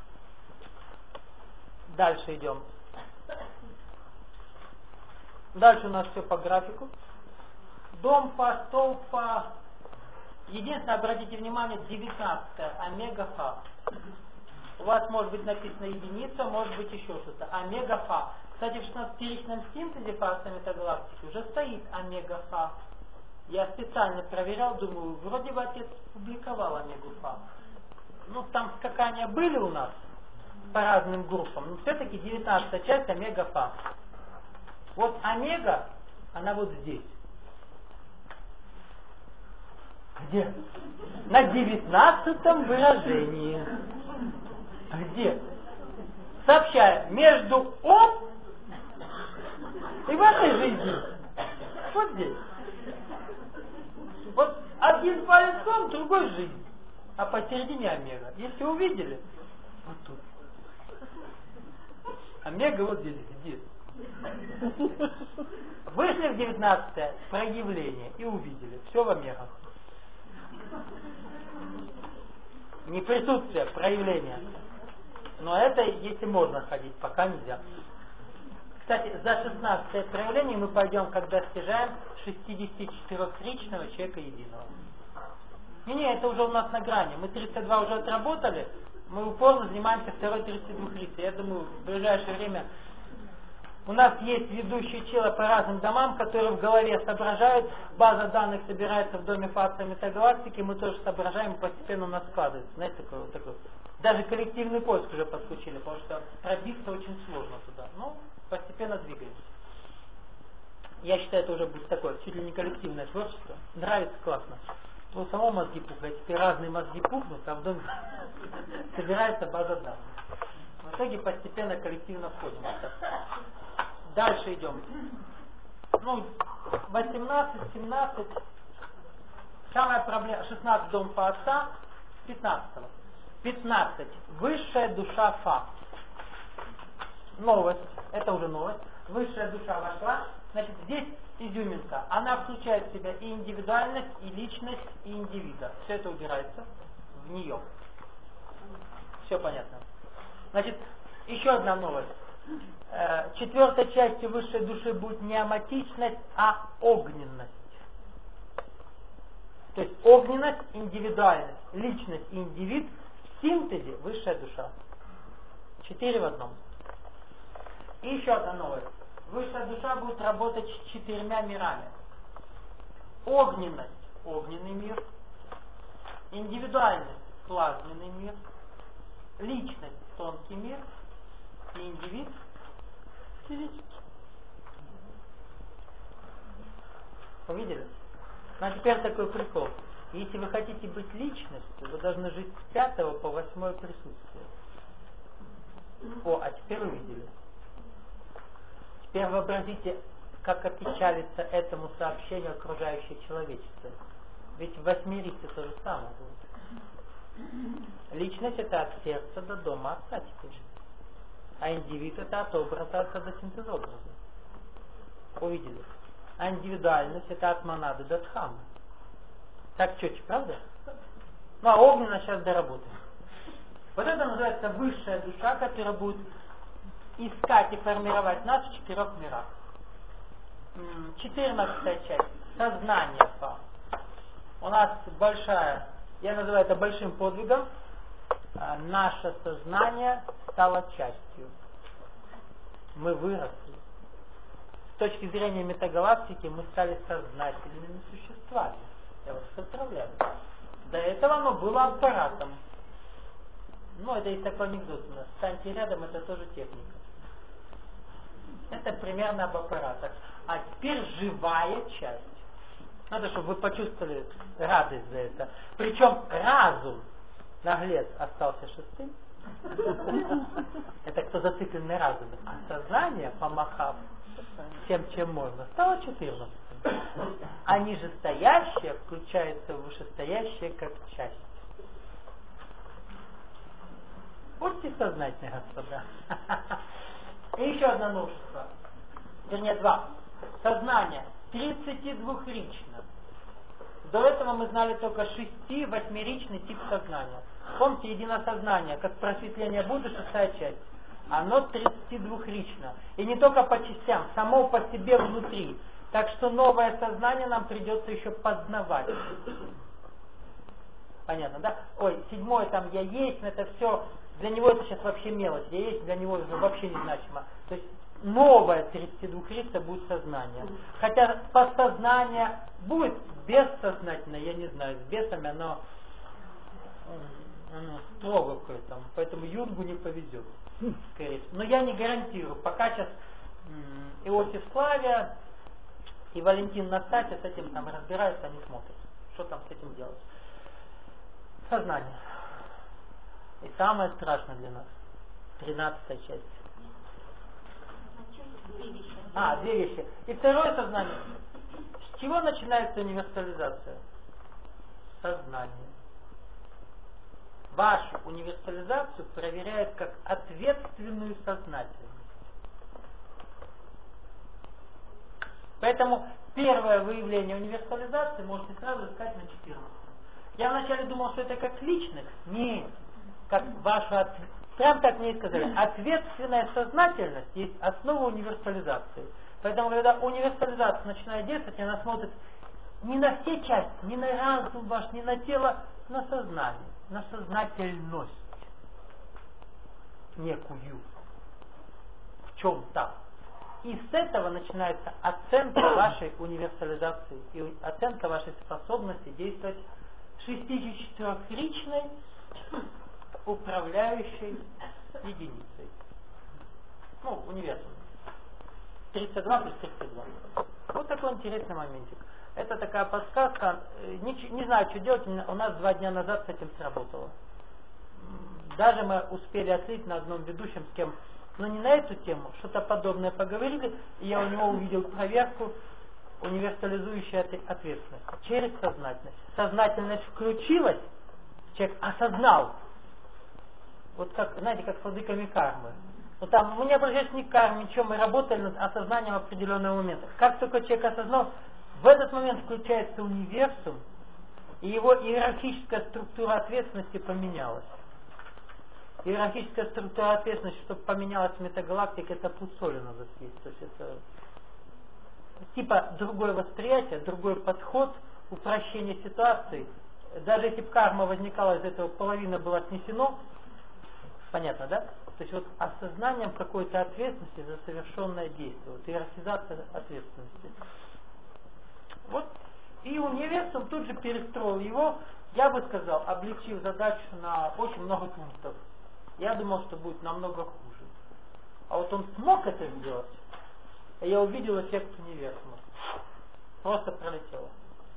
Дальше идем. Дальше у нас все по графику. Дом по, стол по. Единственное, обратите внимание, 19-я, омега-фа. У вас может быть написано единица, может быть еще что-то. Омега-фа. Кстати, в 16-перечном синтезе фазы метагалактики уже стоит омега-фа. Я специально проверял, думаю, вроде бы отец публиковал омегу-фа. Ну, там скакания были у нас по разным группам, но все-таки 19-я часть омега-фа. Вот омега, она вот здесь. Где? На 19-м выражении. Где? Сообщаю, между О и в этой жизни. Вот здесь. Вот один палец он, другой жизнь. А посередине омега. Если увидели, вот тут. Омега вот здесь, где? Вышли в 19-е проявление и увидели. Все в омегах. Не присутствие, проявление. Но это если можно ходить, пока нельзя. Кстати, за 16-е проявление мы пойдем, когда стяжаем 64-ричного человека единого. Не, это уже у нас на грани. Мы 32 уже отработали, мы упорно занимаемся второй 32-рицей. Я думаю, в ближайшее время у нас есть ведущие чела по разным домам, которые в голове соображают, база данных собирается в доме факта метагалактики, мы тоже соображаем, и постепенно у нас складывается. Знаете, такой. Даже коллективный поиск уже подключили, потому что пробиться очень сложно туда. Ну, постепенно двигаемся. Я считаю, это уже будет такое, чуть ли не коллективное творчество. Нравится, классно. У самого мозги пухают, теперь разные мозги пухнут, а в доме собирается база данных. В итоге постепенно коллективно входим. Дальше идем. Ну, 18, 17. Самая проблема. 16 дом по отца. 15. 15. Высшая душа Фа. Новость. Это уже новость. Высшая душа вошла. Значит, здесь изюминка. Она включает в себя и индивидуальность, и личность, и индивида. Все это убирается в нее. Все понятно. Значит, еще одна новость. Четвертой частью высшей души будет не аматичность, а огненность. То есть огненность, индивидуальность, личность и индивид в синтезе высшая душа. 4 в одном. И еще одна новость. Высшая душа будет работать с 4 мирами. Огненность – огненный мир. Индивидуальность – плазменный мир. Личность – тонкий мир. И индивид – физический. Увидели? Ну а теперь такой прикол. Если вы хотите быть личностью, вы должны жить с 5 по 8 присутствие. О, а теперь увидели. Теперь вообразите, как опечалится этому сообщению окружающее человечество. Ведь в 8 рице то же самое будет. Личность это от сердца до дома отца теперь. А индивид это от образа отца до синтеза образа. Увидели? А индивидуальность это от монады до дхаммы. Так четче, правда? Ну а огненно сейчас доработаем. Вот это называется высшая душа, которая будет искать и формировать нас в 4 мирах. 14-я часть. Сознание. У нас большая, я называю это большим подвигом, наше сознание стало частью. Мы выросли. С точки зрения метагалактики мы стали сознательными существами. Я вас поздравляю. До этого оно было аппаратом. Ну, это есть такой анекдот у нас. Станьте рядом, это тоже техника. Это примерно об аппаратах. А теперь живая часть. Надо, чтобы вы почувствовали радость за это. Причем разум, наглец, остался 6-м. Это кто зациклен на разуме. А сознание, помахав всем, чем можно, стало 14-м. А нижестоящее включается в вышестоящее как часть. Будьте сознательны, господа. И еще одно новшество. Вернее, 2. Сознание 32-рично. До этого мы знали только 6-8-ричный тип сознания. Помните, единосознание, как просветление Будды, 6-я часть. Оно 32-рично. И не только по частям, само по себе внутри. Так что новое сознание нам придется еще познавать. Понятно, да? Ой, 7-й там я есть, но это все, для него это сейчас вообще мелочь. Я есть, для него это вообще незначимо. То есть новое 32-рично будет сознание. Хотя подсознание будет бессознательно, я не знаю, с бесами оно строго какое-то, поэтому Юнгу не повезет, скорее всего. Но я не гарантирую, пока сейчас Иосиф Славия и Валентин Настасья с этим там разбираются, они смотрят, что там с этим делать. Сознание. И самое страшное для нас, 13-я часть. Две вещи. И второе сознание. С чего начинается универсализация? Сознание. Вашу универсализацию проверяют как ответственную сознательность. Поэтому первое выявление универсализации можете сразу искать на 14. Я вначале думал, что это как личность. Нет. Как ваша, прям так мне и сказали, ответственная сознательность есть основа универсализации. Поэтому, когда универсализация начинает действовать, она смотрит не на все части, не на разум ваш, не на тело, на сознание, на сознательность некую. В чем-то. И с этого начинается оценка вашей универсализации и оценка вашей способности действовать 64-ричной управляющей единицей. Ну, универсум. 32 плюс 32. Вот такой интересный моментик. Это такая подсказка. Не знаю, что делать. У нас 2 дня назад с этим сработало. Даже мы успели отлить на одном ведущем с кем, но не на эту тему, что-то подобное поговорили, и я у него увидел проверку универсализующей ответственность через сознательность. Сознательность включилась, человек осознал. Вот как, знаете, как с владыками кармы. Вот там мы не обращались ни к карме, ничего, мы работали над осознанием определенного момента. Как только человек осознал, в этот момент включается универсум, и его иерархическая структура ответственности поменялась. Иерархическая структура ответственности, чтобы поменялась метагалактика, это путь соли надо съесть. То есть это типа другое восприятие, другой подход, упрощение ситуации. Даже если бы карма возникала из этого, половина была снесено, понятно, да? То есть вот осознанием какой-то ответственности за совершенное действие. Вот иерархизация ответственности. Вот. И универсум тут же перестроил его, я бы сказал, облегчив задачу на очень много пунктов. Я думал, что будет намного хуже. А вот он смог это сделать, и я увидел эффект универсума. Просто пролетело.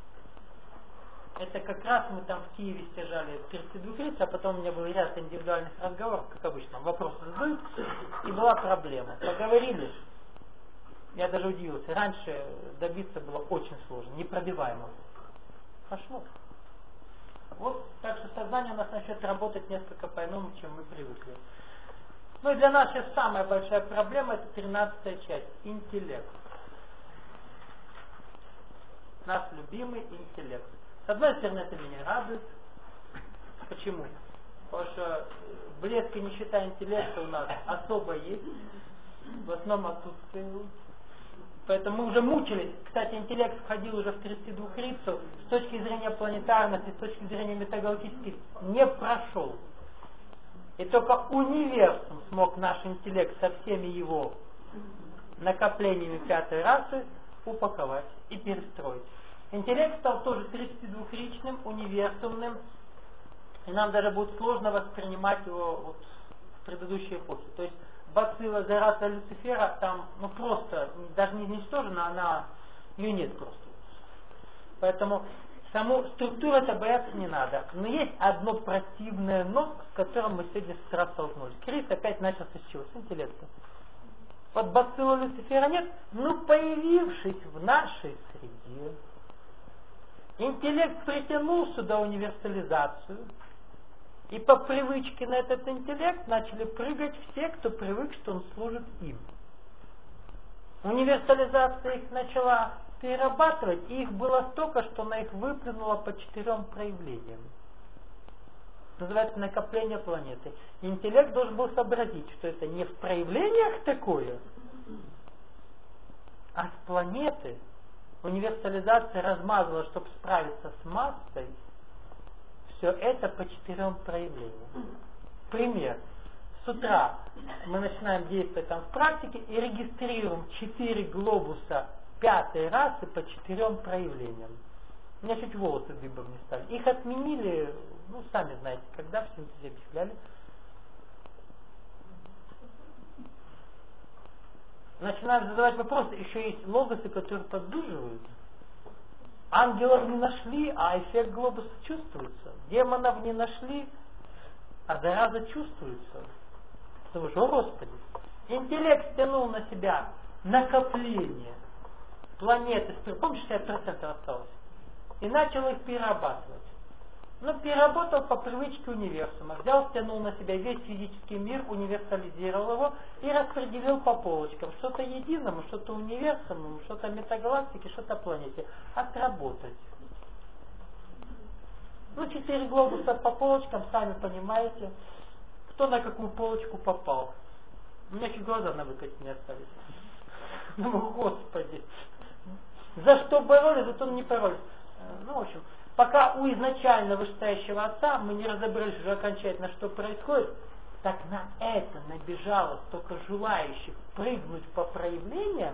Это как раз мы там в Киеве стяжали 32 лиц, а потом у меня был ряд индивидуальных разговоров, как обычно, вопросы задают, и была проблема. Поговорили, я даже удивился, раньше добиться было очень сложно, непробиваемо. Пошло. Вот, так что сознание у нас начнет работать несколько по-иному, чем мы привыкли. Ну и для нас сейчас самая большая проблема, это 13-я часть, интеллект. Наш любимый интеллект. С одной стороны, это меня радует. Почему? Потому что блеск и нищета интеллекта у нас особо есть. В основном отсутствие. Поэтому мы уже мучились. Кстати, интеллект входил уже в 32 рицу. С точки зрения планетарности, с точки зрения метагалактических, не прошел. И только универсум смог наш интеллект со всеми его накоплениями пятой расы упаковать и перестроить. Интеллект стал тоже 32-ричным, универсумным. И нам даже будет сложно воспринимать его вот в предыдущей эпохе. То есть бацилла Зарата Люцифера там просто даже не уничтожена, ее нет просто. Поэтому саму структуру это бояться не надо. Но есть одно противное но, с которым мы сегодня с утра столкнулись. Кризис опять начался с чего? С интеллекта. Вот бацилла Люцифера нет, но появившись в нашей среде, интеллект притянул сюда универсализацию. И по привычке на этот интеллект начали прыгать все, кто привык, что он служит им. Универсализация их начала перерабатывать, и их было столько, что она их выплюнула по 4 проявлениям. Называется накопление планеты. Интеллект должен был сообразить, что это не в проявлениях такое, а с планеты. Универсализация размазала, чтобы справиться с массой. Все это по 4 проявлениям. Пример. С утра мы начинаем действовать там в практике и регистрируем 4 глобуса 5-й расы по 4 проявлениям. У меня чуть волосы дыбом не стали. Их отменили, сами знаете, когда в синтезе объявляли. Начинаем задавать вопросы. Еще есть логосы, которые поддуживают. Ангелов не нашли, а эффект глобуса чувствуется. Демонов не нашли, а зараза чувствуется. Потому что, о Господи, интеллект стянул на себя накопление планеты, помнишь, 60% осталось, и начал их перерабатывать. Переработал по привычке универсума. Взял, стянул на себя весь физический мир, универсализировал его и распределил по полочкам. Что-то единому, что-то универсуму, что-то метагалактике, что-то планете. Отработать. 4 глобуса по полочкам, сами понимаете, кто на какую полочку попал. У меня чуть глаза на выкате не остались. Господи. За что боролись, зато не боролись. В общем, пока у изначально вышестоящего отца мы не разобрались уже окончательно, что происходит, так на это набежало столько желающих прыгнуть по проявлениям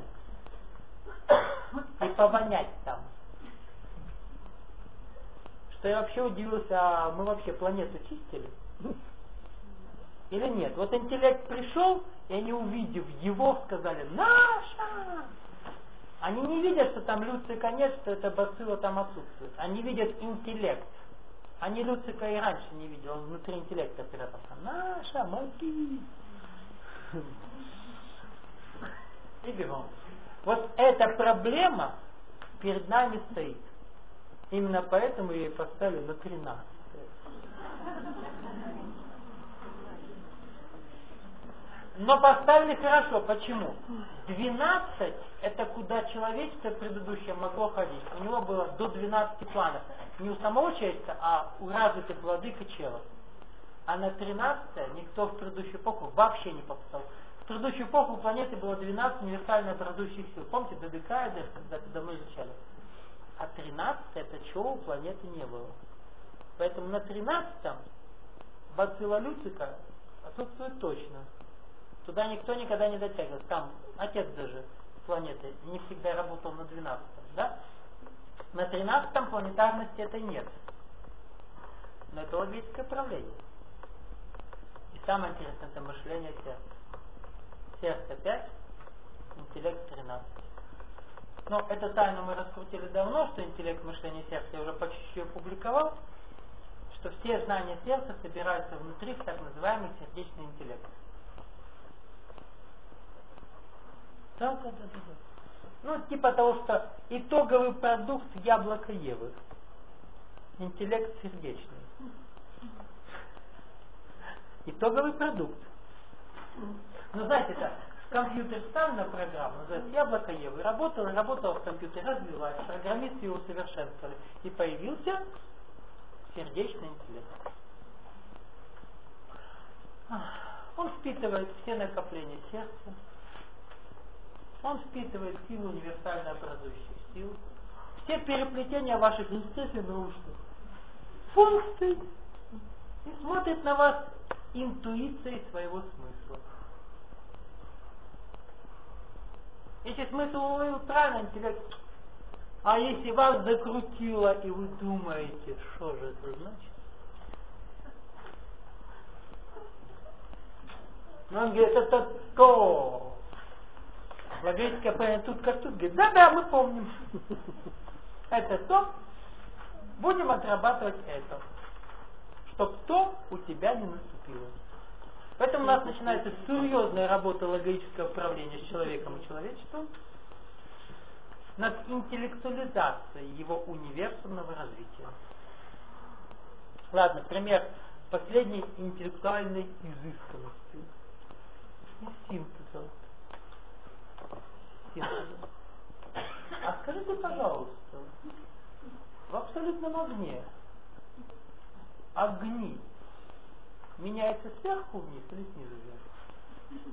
и повонять там. Что я вообще удивился, а мы вообще планету чистили? Или нет? Вот интеллект пришел, и они, увидев его, сказали: «Наша!» Они не видят, что там Люций конец, что это бацилла там отсутствует. Они видят интеллект. Они Люцика и раньше не видели, он внутри интеллекта прятался. Наша, молчи. И бегом. Вот эта проблема перед нами стоит. Именно поэтому ее поставили на 13. Но поставили хорошо. Почему? 12 это куда человечество предыдущее могло ходить. У него было до 12 планов. Не у самого человечества, а у развитых владык и челов. А на 13 никто в предыдущую эпоху вообще не попал. В предыдущую эпоху у планеты было 12 универсально образующих сил. Помните, ДДК, когда давно изучали. А 13 это чего у планеты не было. Поэтому на 13-м бацилла Люцика отсутствует точно. Туда никто никогда не дотягивает. Там отец даже планеты не всегда работал на 12-м. Да? На 13-м планетарности это нет. Но это логическое правление. И самое интересное это мышление сердца. Сердце 5, интеллект 13. Но эту тайну мы раскрутили давно, что интеллект, мышление, сердца я уже почти ее опубликовал, что все знания сердца собираются внутри в так называемый сердечный интеллект. Да. Типа того, что итоговый продукт яблока Евы. Интеллект сердечный. Итоговый продукт. Знаете так, в компьютер ставлена программа, называется яблоко Евы. Работала в компьютере, развивалась, программисты его усовершенствовали. И появился сердечный интеллект. Он впитывает все накопления сердца, он впитывает силу универсально образующих сил, все переплетения ваших естественно-научных функций и смотрит на вас интуицией своего смысла. Если смысл уловил правильно, интеллект. А если вас закрутило и вы думаете, что же это значит? Он говорит, это то. Логическое понятие тут как тут. Говорит, да, мы помним. Это то. Будем отрабатывать это. Чтоб то у тебя не наступило. Поэтому у нас начинается серьезная работа логического управления с человеком и человечеством над интеллектуализацией его универсального развития. Ладно, пример последней интеллектуальной изысканности. Синтеза. А скажите, пожалуйста, в абсолютном огне огни меняется сверху вниз или снизу вверх?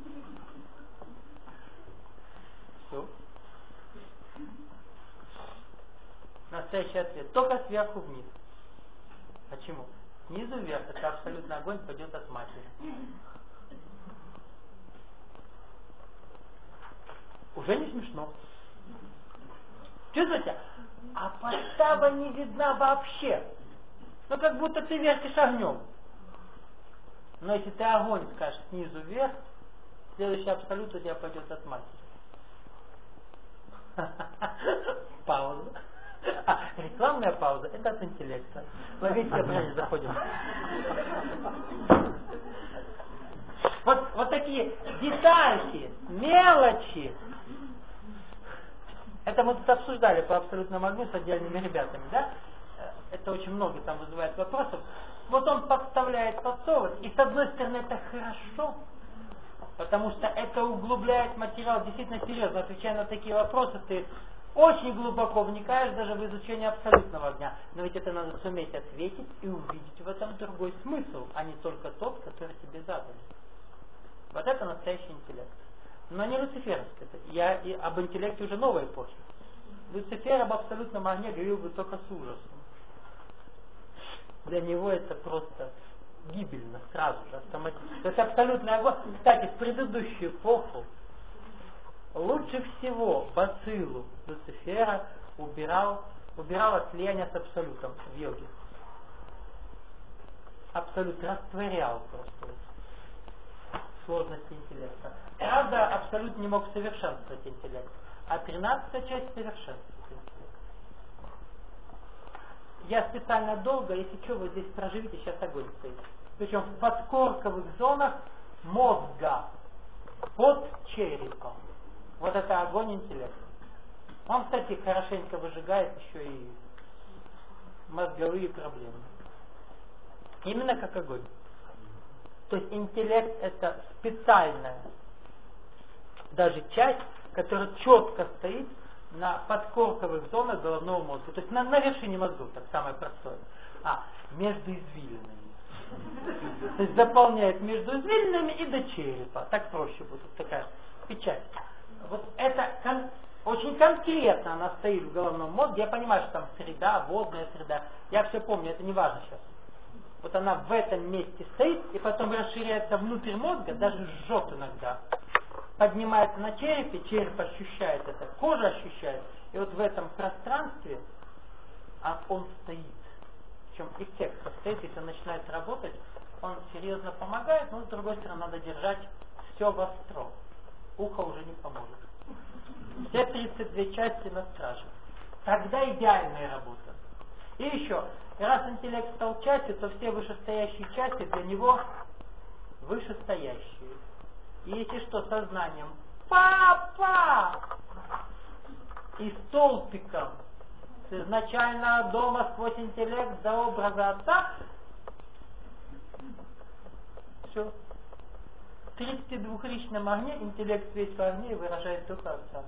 Все. Настоящий ответ. Только сверху вниз. Почему? Снизу вверх это абсолютный огонь пойдет от матери. Уже не смешно. Чувствуете? А подстава не видна вообще. Ну как будто ты вертишь огнем. Но если ты огонь скажешь снизу вверх, следующий абсолют у тебя пойдет от матери. Пауза. Рекламная пауза — это от интеллекта. Логическое понятие заходим. Вот такие детальки, мелочи. Это мы тут обсуждали по абсолютному огню с отдельными ребятами, да? Это очень много там вызывает вопросов. Вот он подставляет подсовывает, и с одной стороны это хорошо, потому что это углубляет материал, действительно серьезно, отвечая на такие вопросы, ты очень глубоко вникаешь даже в изучение абсолютного огня. Но ведь это надо суметь ответить и увидеть в этом другой смысл, а не только тот, который тебе задан. Вот это настоящий интеллект. Но не люциферовский. Я и об интеллекте уже новой эпохи. Люцифер об абсолютном огне говорил бы только с ужасом. Для него это просто гибельно, сразу же, автоматически. То есть абсолютный огонь. Кстати, в предыдущую эпоху лучше всего бациллу Люцифера убирало слияние с абсолютом в йоге. Абсолют растворял просто сложности интеллекта. Правда, абсолют не мог совершенствовать интеллект, а 13-я часть совершенствует интеллект. Я специально долго, если что, вы здесь проживите, сейчас огонь стоит. Причем в подкорковых зонах мозга, под черепом. Вот это огонь интеллекта. Он, кстати, хорошенько выжигает еще и мозговые проблемы. Именно как огонь. То есть интеллект это специальная даже часть, которая четко стоит на подкорковых зонах головного мозга. То есть на вершине мозгов, так самое простое. Между извилинами. То есть заполняет между извилинами и до черепа. Так проще будет, такая печать. Вот это очень конкретно она стоит в головном мозге. Я понимаю, что там среда, водная среда. Я все помню, это не важно сейчас. Вот она в этом месте стоит и потом расширяется внутрь мозга, даже жжет иногда. Поднимается на черепе, череп ощущает это, кожа ощущает. И вот в этом пространстве он стоит. Причем эффект состоит, если он начинает работать, он серьезно помогает, но с другой стороны надо держать все востро. Ухо уже не поможет. Все 32 части на страже. Тогда идеальная работа. И еще, раз интеллект стал частью, то все вышестоящие части для него вышестоящие. И если что, сознанием «Папа!» и столбиком с изначального дома сквозь интеллект до образа отца, все. В 32-личном огне интеллект весь в огне и выражает только отца.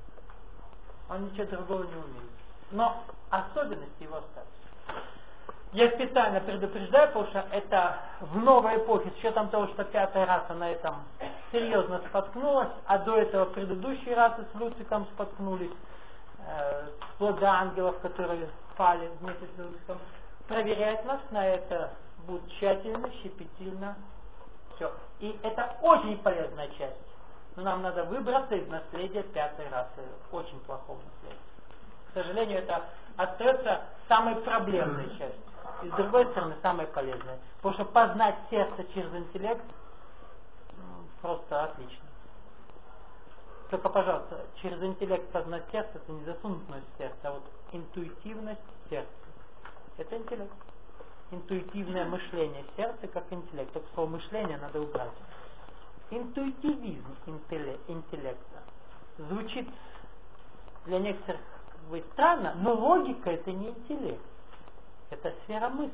Он ничего другого не умеет. Но особенности его остались. Я специально предупреждаю, потому что это в новой эпохе, с учетом того, что пятая раса на этом серьезно споткнулась, а до этого предыдущие расы с Люциком споткнулись, вплоть до ангелов, которые пали вместе с Люциком. Проверять нас на это будет тщательно, щепетильно. Все. И это очень полезная часть. Но нам надо выбраться из наследия пятой расы. Очень плохого наследия. К сожалению, это остается самой проблемной частью. И с другой стороны, самое полезное. Потому что познать сердце через интеллект просто отлично. Только, пожалуйста, через интеллект познать сердце, это не засунутность сердца, а вот интуитивность сердца. Это интеллект. Интуитивное мышление сердца как интеллект. Только слово мышление надо убрать. Интуитивизм интеллекта звучит для некоторых странно, но логика это не интеллект. Это сфера мысли.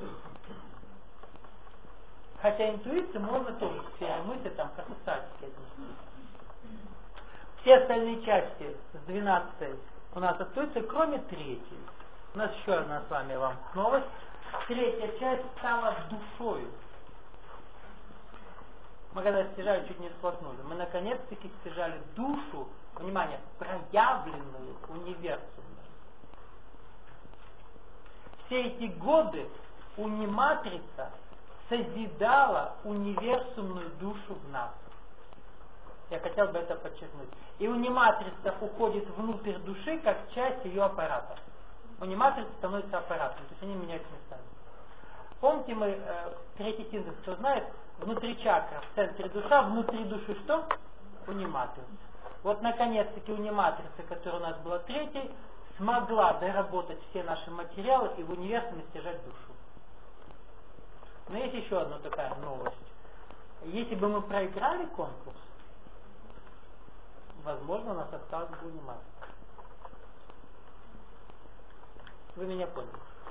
Хотя интуицию можно тоже в сфере мысли там процессорски отнести. Все остальные части с 12 у нас остаются, кроме третьей. У нас еще одна с вами вам новость. Третья часть стала душою. Мы когда стяжали, чуть не схватнули. Мы наконец-таки стяжали душу, внимание, проявленную универсумно. Все эти годы униматрица созидала универсумную душу в нас. Я хотел бы это подчеркнуть. И униматрица уходит внутрь души, как часть ее аппарата. Униматрица становится аппаратом, то есть они меняются местами. Помните, мы третий синтез, кто знает, внутри чакры, в центре душа, внутри души что? Униматрица. Вот наконец-таки униматрица, которая у нас была третьей, смогла доработать все наши материалы и в универсуме стяжать душу. Но есть еще одна такая новость. Если бы мы проиграли конкурс, возможно, у нас осталось бы униматрица. Вы меня поняли.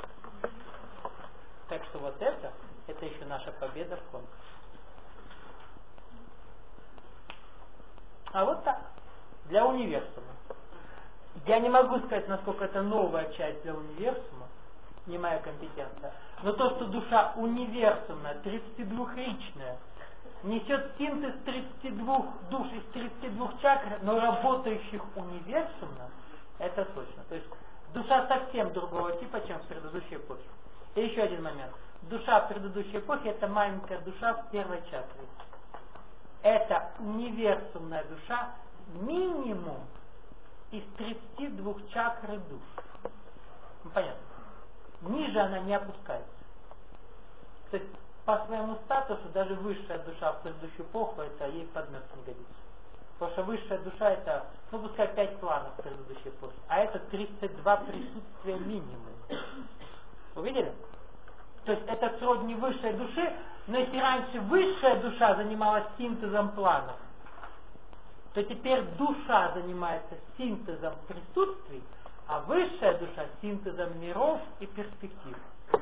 Так что вот это еще наша победа в конкурсе. А вот так. Для универсума. Я не могу сказать, насколько это новая часть для универсума, не моя компетенция. Но то, что душа универсумная, 32-ричная, несет синтез 32 душ из 32 чакр, но работающих универсумно, это точно. То есть душа совсем другого типа, чем в предыдущей эпохе. И еще один момент. Душа в предыдущей эпохе это маленькая душа в первой чакре. Это универсумная душа минимум из 32 чакр душ. Ну, понятно. Ниже она не опускается. То есть по своему статусу даже высшая душа в предыдущую эпоху это ей подмет не годится. Потому что высшая душа это, ну пускай 5 планов в предыдущей эпохе. А это 32 присутствия минимум. Увидели? То есть это сродни высшей души, но если раньше высшая душа занималась синтезом планов, то теперь душа занимается синтезом присутствий, а высшая душа синтезом миров и перспектив.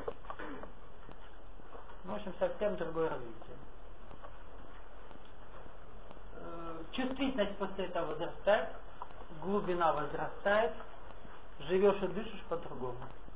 В общем, совсем другое развитие. Чувствительность после этого возрастает, глубина возрастает, живешь и дышишь по-другому.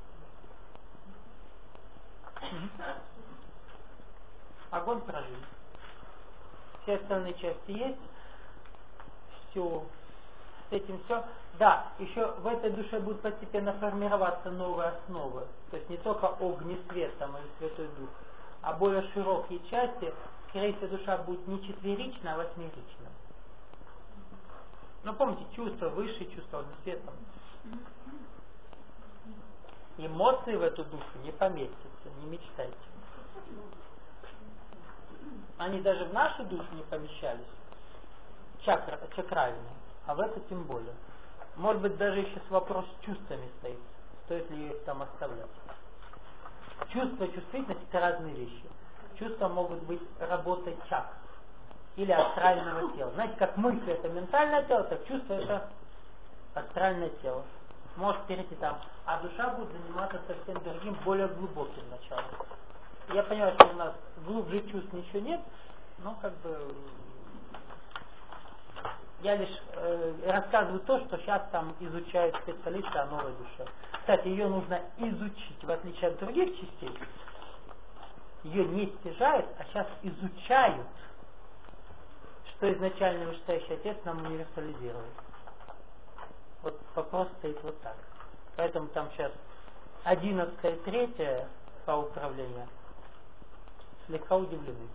Огонь прожил. Все остальные части есть. Все. С этим все. Да, еще в этой душе будут постепенно формироваться новые основы. То есть не только огнесвет там, или Святой Дух, а более широкие части. Скорее всего, душа будет не четверична, а восьмерична. Но помните, чувства, высшие чувства, огнесвет там. Эмоции в эту душу не поместятся, не мечтайте. Они даже в нашу душу не помещались, чакральные, а в это тем более. Может быть, даже еще вопрос с чувствами стоит, стоит ли их там оставлять. Чувство и чувствительность это разные вещи. Чувства могут быть работой чакр или астрального тела. Знаете, как мысль это ментальное тело, так чувство это астральное тело. Может перейти там, а душа будет заниматься совсем другим, более глубоким началом. Я понимаю, что у нас глубже чувств ничего нет, но как бы Я лишь рассказываю то, что сейчас там изучают специалисты о новой душе. Кстати, ее нужно изучить, в отличие от других частей. Ее не стяжают, а сейчас изучают, что изначально вышестоящий Отец нам универсализировал. Вот вопрос стоит вот так. Поэтому там сейчас 11 и 3 по управлению слегка удивлены.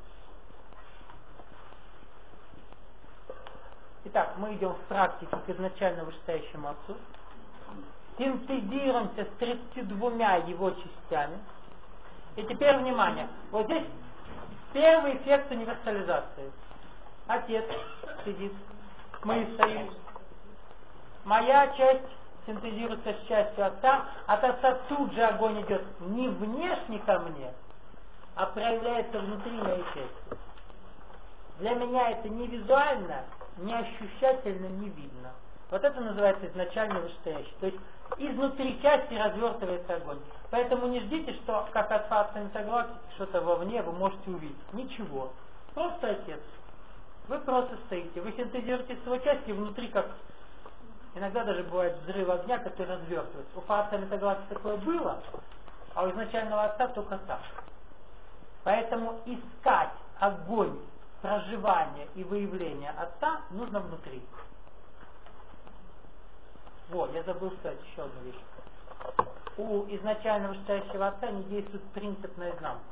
Итак, мы идем в практике к изначально вышестоящему Отцу. Синтезируемся с 32 его частями. И теперь внимание. Вот здесь первый эффект универсализации. Отец сидит, мы стоим. Моя часть синтезируется с частью Отца. От Отца тут же огонь идет не внешне ко мне, а проявляется внутри моей части. Для меня это не визуально, не ощущательно, не видно. Вот это называется изначально вышестоящий. То есть изнутри части развертывается огонь. Поэтому не ждите, что как от факта метагалактики что-то вовне вы можете увидеть. Ничего. Просто Отец. Вы просто стоите. Вы синтезируете с его части внутри, как иногда даже бывает взрыв огня, который развертывается. У факта метагалактики такое было, а у изначального Отца только так. Поэтому искать огонь проживания и выявления Отца нужно внутри. Вот, я забыл сказать еще одну вещь. У изначального вышестоящего Отца не действует принцип наизнанку.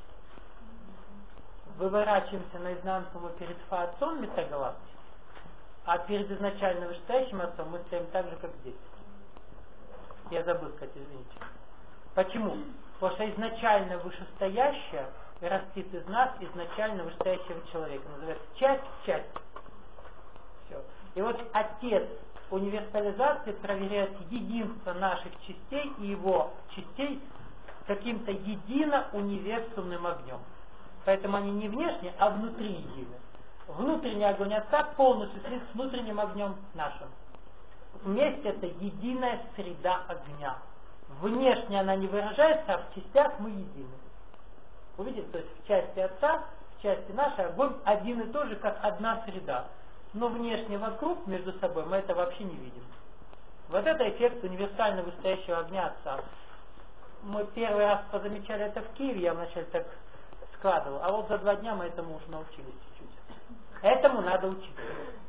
Выворачиваемся наизнанку мы перед Отцом метагалактики, а перед изначально вышестоящим Отцом мы стоим так же, как здесь. Я забыл сказать, извините. Почему? Потому что изначально вышестоящее растит из нас изначально вышестоящего человека. Называется часть. Все. И вот Отец универсализации проверяет единство наших частей и его частей каким-то едино-универсумным огнем. Поэтому они не внешне, а внутри едины. Внутренний огонь Отца полностью слит с внутренним огнем нашим. Вместе это единая среда огня. Внешне она не выражается, а в частях мы едины. Увидите, то есть в части Отца, в части нашей огонь один и тот же, как одна среда. Но внешне вокруг, между собой, мы это вообще не видим. Вот это эффект универсально вышестоящего огня Отца. Мы первый раз позамечали это в Киеве, я вначале так складывал, а вот за 2 дня мы этому уже научились чуть-чуть. Этому надо учиться.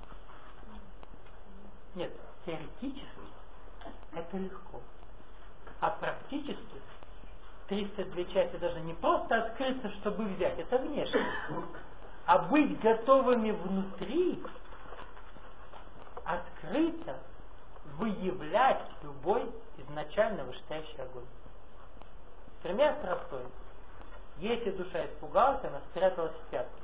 Нет, теоретически это легко. А практически 302 части должны не просто открыться, чтобы взять, это внешне, а быть готовыми внутри, открыто выявлять любой изначально вышестоящий огонь. Пример простой. Если душа испугалась, она спряталась в пятки.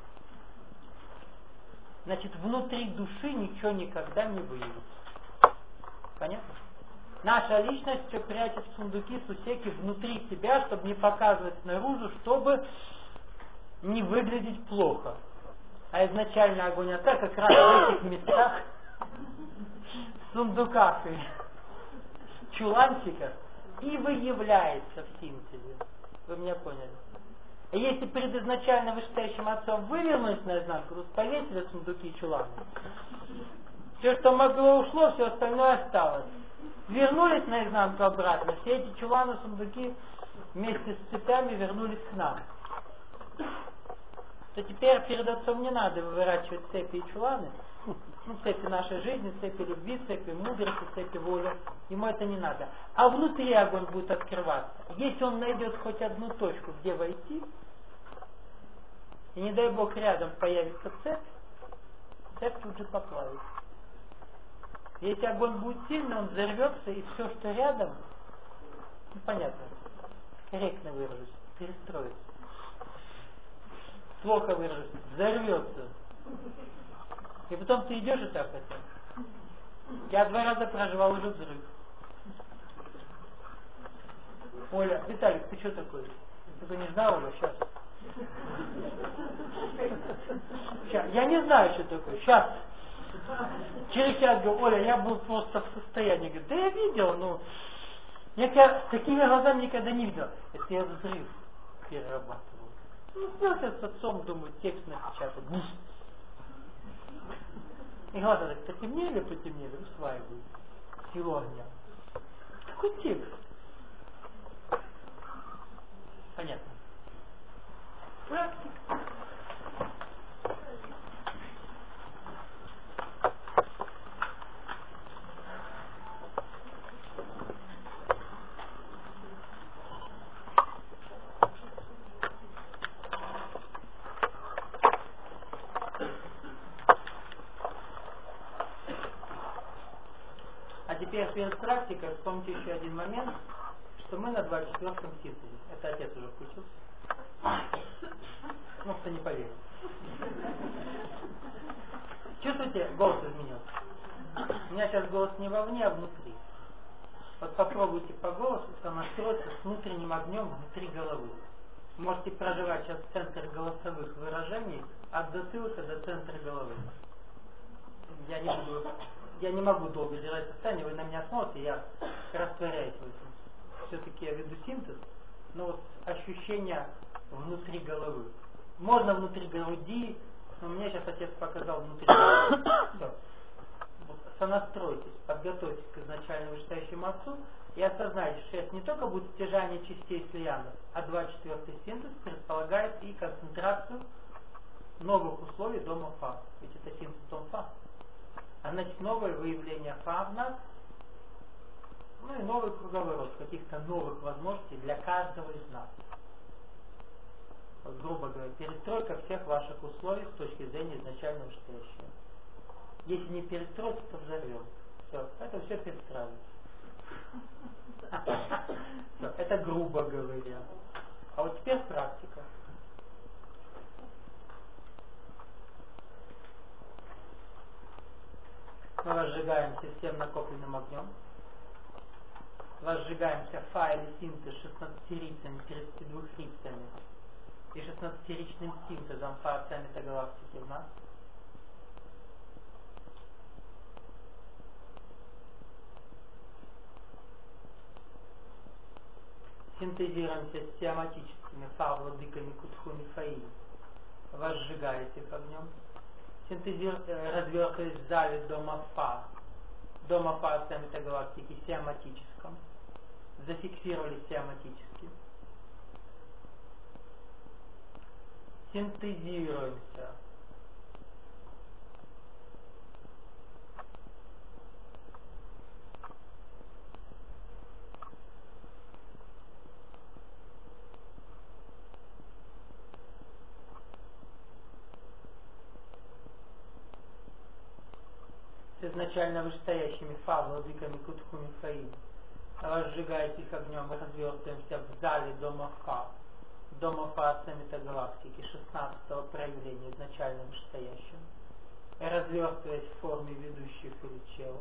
Значит, внутри души ничего никогда не выявится. Понятно? Наша личность все прячет в сундуки, сусеки внутри себя, чтобы не показывать снаружи, чтобы не выглядеть плохо. А изначально огонь Отца как раз в этих местах, в сундуках и чуланчиках и выявляется в синтезе. Вы меня поняли? И если перед изначально вышестоящим Отцом вывернулись наизнанку, то повесили сундуки и чуланы. Все, что могло, ушло, все остальное осталось. Вернулись наизнанку обратно, все эти чуланы, сундуки вместе с цепями вернулись к нам. То теперь перед Отцом не надо выворачивать цепи и чуланы. Цепи нашей жизни, цепи любви, цепи мудрости, цепи воли. Ему это не надо. А внутри огонь будет открываться. Если он найдет хоть одну точку, где войти, и не дай Бог рядом появится цепь тут же поплавится. Если огонь будет сильный, он взорвется, и все, что рядом, понятно, корректно выражусь, перестроится. Плохо выражусь, взорвется. И потом ты идешь и так это. Я 2 раза проживал уже взрыв. Оля, Виталик, ты что такой? Ты не знал, Оля, сейчас. Я не знаю, что такое. Сейчас. Через час говорю, Оля, я был просто в состоянии. Говорит, да я видел, но я тебя такими глазами никогда не видел. Это я взрыв перерабатывал. Ну, снялся с Отцом, думаю, текст напечатать. И глаза так потемнели, усваивают силу огня. Такой текст. Понятно. Практика. А теперь перед практикой вспомните еще один момент, что мы на 24-м синтезе. Это отец уже включился. Ну, кто не поверил. Чувствуете, голос изменился? У меня сейчас голос не вовне, а внутри. Вот попробуйте по голосу сонастроиться с внутренним огнем внутри головы. Можете проживать сейчас центр голосовых выражений от затылка до центра головы. Я не могу долго держать состояние, вы на меня смотрите, я растворяюсь в этом. Все-таки я веду синтез, но вот ощущение внутри головы. Можно внутри груди, но мне сейчас отец показал внутри головы. Все. Вот сонастройтесь, подготовьтесь к изначально вышестоящему отцу и осознайте, что это не только будет стяжание частей слиянов, а 24-й синтез предполагает и концентрацию новых условий дома Фа. Ведь это синтез дом Фа. А значит новое выявление Фа в нас, ну и новый круговорот каких-то новых возможностей для каждого из нас. Вот, грубо говоря, перестройка всех ваших условий с точки зрения изначально вышестоящего. Если не перестроиться, то взорвем. Все, это все перестраивается. Это грубо говоря. А вот теперь практика. Мы возжигаемся всем накопленным огнем. Возжигаемся Фа или синтез 16-рицами, 32-рицами и 16-ричным синтезом Фа центра галактики в нас. Синтезируемся с теоматическими Фа владыками Кутхуми Фаи. Возжигаясь их огнем. Развертываясь в зале дома Фа центра галактики сиаматическом, зафиксировали сиаматически, синтезируемся с изначально вышестоящими Фа владыками Кутхуми Фаи, возжигаясь их огнем, развертываемся в зале дома Фа центра галактики 16-го проявления изначально вышестоящим, развертываясь в форме ведущих или чел.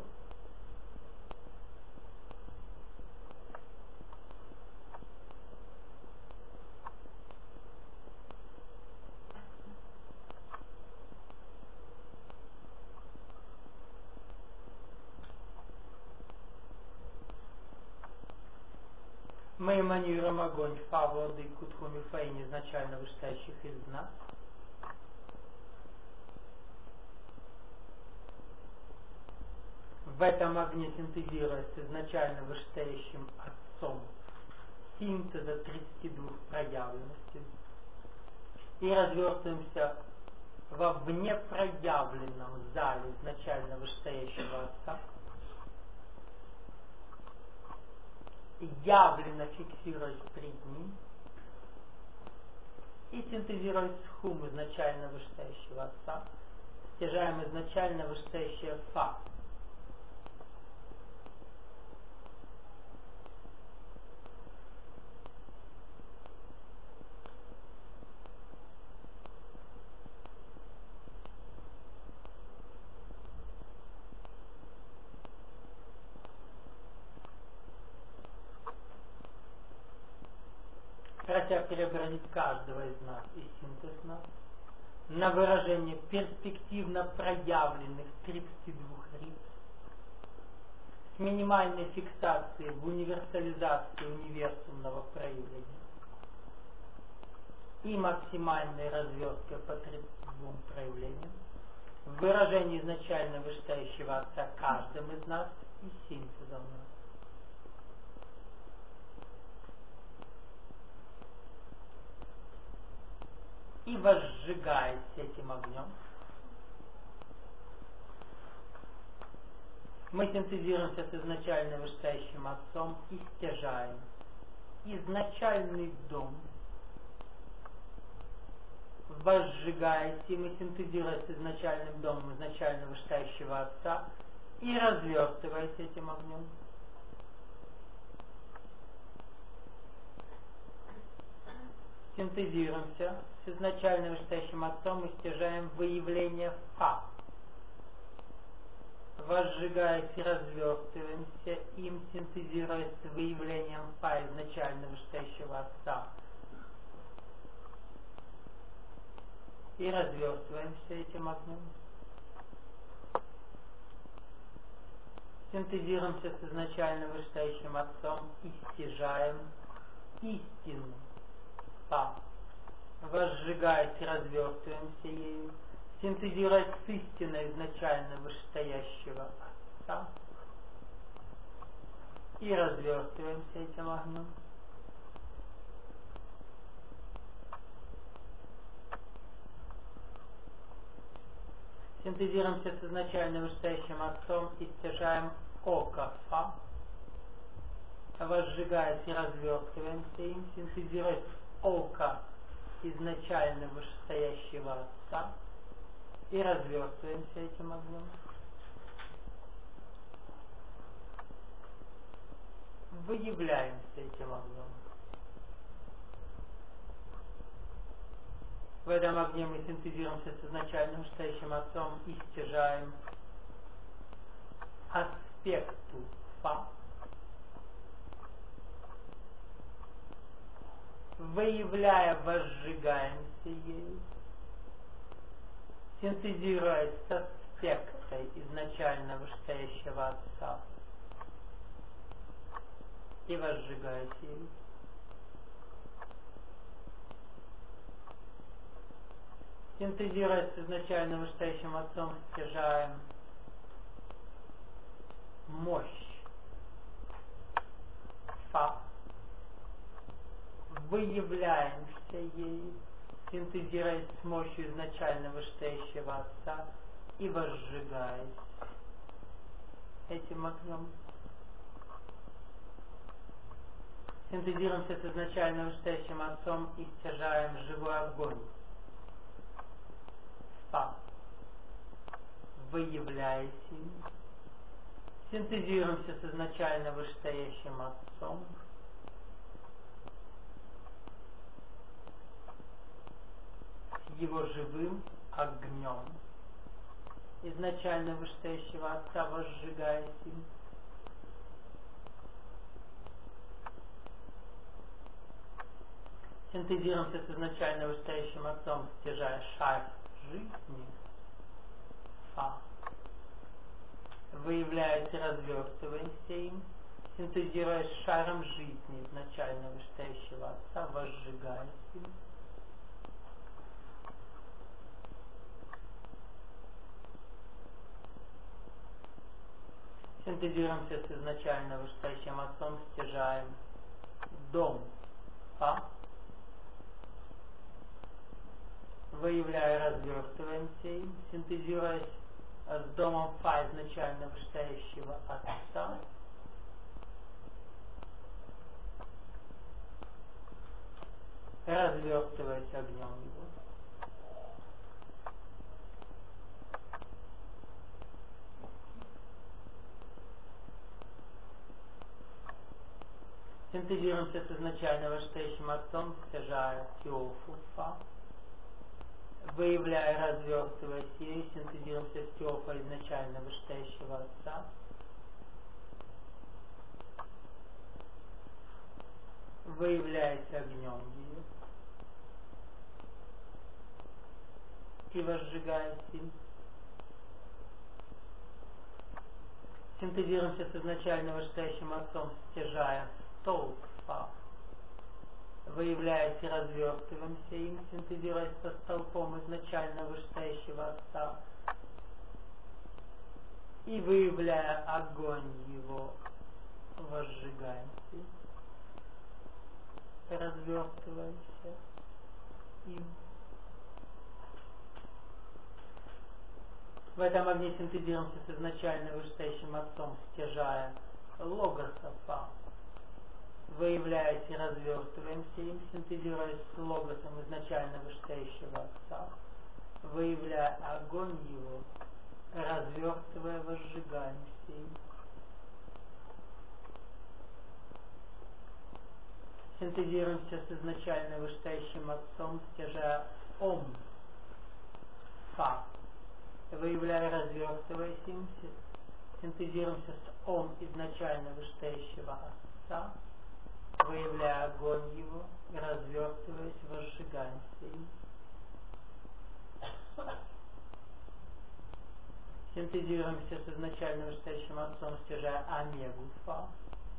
Мы эманируем огонь Фа владык Кутхуми Фаи изначально вышестоящих из нас. В этом огне синтезируясь с изначально вышестоящим отцом синтеза 32 проявленностей и развертываемся во внепроявленном зале изначально вышестоящего отца, явленно фиксируясь пред ним и синтезируясь с хум изначально вышестоящего отца, стяжаем изначально вышестоящее Фа. Хотя преобразить каждого из нас и синтез нас на выражение перспективно проявленных 32 риц с минимальной фиксацией в универсализации универсумного проявления и максимальной разверткой по 32 проявлениям в выражении изначально вышестоящего Отца каждым из нас и синтезом нас. И возжигаясь этим огнем, мы синтезируемся с изначально вышестоящим Отцом и стяжаем изначальный дом. Возжигаясь, и мы синтезируясь с изначальным домом изначально вышестоящего Отца и развертываясь этим огнем, синтезируемся с изначально вышестоящим Отцом и стяжаем выявление Фа. Возжигаясь и развертываемся им, синтезируясь с выявлением Фа изначально вышестоящего Отца и развертываемся этим огнем. Синтезируемся с изначально вышестоящим Отцом и стяжаем истину Фа. Возжигаясь и развертываемся ею, синтезируясь с истиной изначально вышестоящего Отца и развертываемся этим огнем. Синтезируемся с изначально вышестоящим Отцом и стяжаем око Фа. Возжигаясь и развертываемся им, синтезируясь око изначально вышестоящего Отца и развертываемся этим огнем. Выявляемся этим огнем. В этом огне мы синтезируемся с изначально вышестоящим Отцом и стяжаем аспекту Фа. Выявляя, возжигаемся ею, синтезируясь с аспектой изначально вышестоящего Отца и возжигаясь ею. Синтезируясь с изначально вышестоящим Отцом, стяжаем мощь Фа. Выявляемся ею, синтезируясь с мощью изначально вышестоящего Отца и возжигаясь этим огнем. Синтезируемся с изначально вышестоящим Отцом и стяжаем живой огонь Фа. Выявляясь им, синтезируемся с изначально вышестоящим Отцом его живым огнем изначально вышестоящего Отца, возжигаясь им. Синтезируемся с изначально вышестоящим Отцом, стяжая шар жизни Фа. Выявляясь и развертываемся им, синтезируясь с шаром жизни изначально вышестоящего Отца, возжигаясь им. Синтезируемся с изначально вышестоящим Отцом, стяжаем дом Фа. Выявляя, развертываемся им, синтезируясь с домом Фа изначально вышестоящего Отца, развертываясь огнем его. Синтезируемся с изначально вышестоящим Отцом, стяжая Теофу Фа. Выявляя, развертываясь ею, синтезируемся с Теофа изначально вышестоящего Отца. Выявляясь огнем ее и возжигаясь им. Синтезируемся с изначально вышестоящим Отцом, стяжая столб Фа. Выявляясь и развертываемся им, синтезируясь со столпом изначально вышестоящего Отца И выявляя огонь его, возжигаемся, развертываемся им. В этом огне синтезируемся с изначально вышестоящим отцом, стяжая логософа. Выявляясь и развертываемся им, синтезируясь с логосом изначально вышестоящего отца. Выявляя огонь его, развертывая, возжигаемся им. Синтезируемся с изначально вышестоящим отцом, стяжая ом, фа. Выявляя, развертываясь им, синтезируемся с ом изначально вышестоящего отца. Выявляя огонь его, развертываясь, возжигаемся им. Синтезируемся с изначально вышестоящим отцом, стяжая омегу, фа.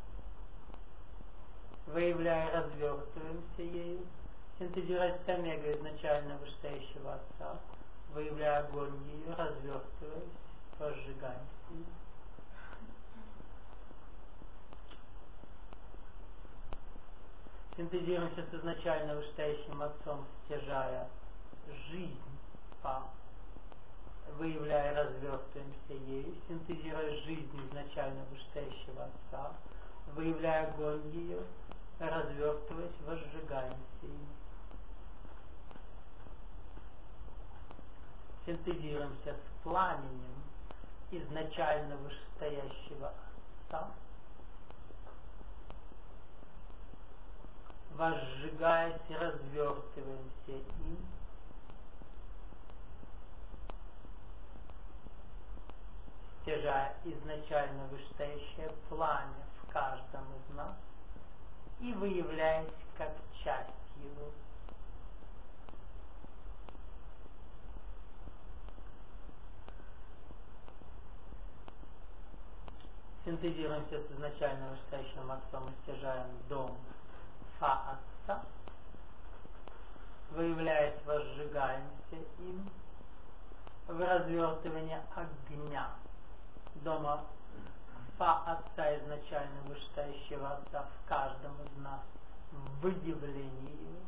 Выявляя, развертываемся ею, синтезируясь с омегой изначально вышестоящего отца. Выявляя огонь ее, развертываясь, возжигаемся ее. Синтезируемся с изначально вышестоящим отцом, стяжая жизнь, фа. Выявляя, развертываемся ею, синтезируя жизнь изначально вышестоящего отца. Выявляя огонь ее, развертываясь, возжигаемся ее. Синтезируемся с пламенем изначально вышестоящего отца. Возжигаясь и развертываемся им. Стяжая изначально вышестоящее пламя в каждом из нас и выявляясь как часть его. Синтезируемся с изначально вышестоящим отцом и стяжаем дом фа отца. Выявляясь, возжигаемся им в развертывании огня дома фа отца изначально вышестоящего отца в каждом из нас, в выявлении его.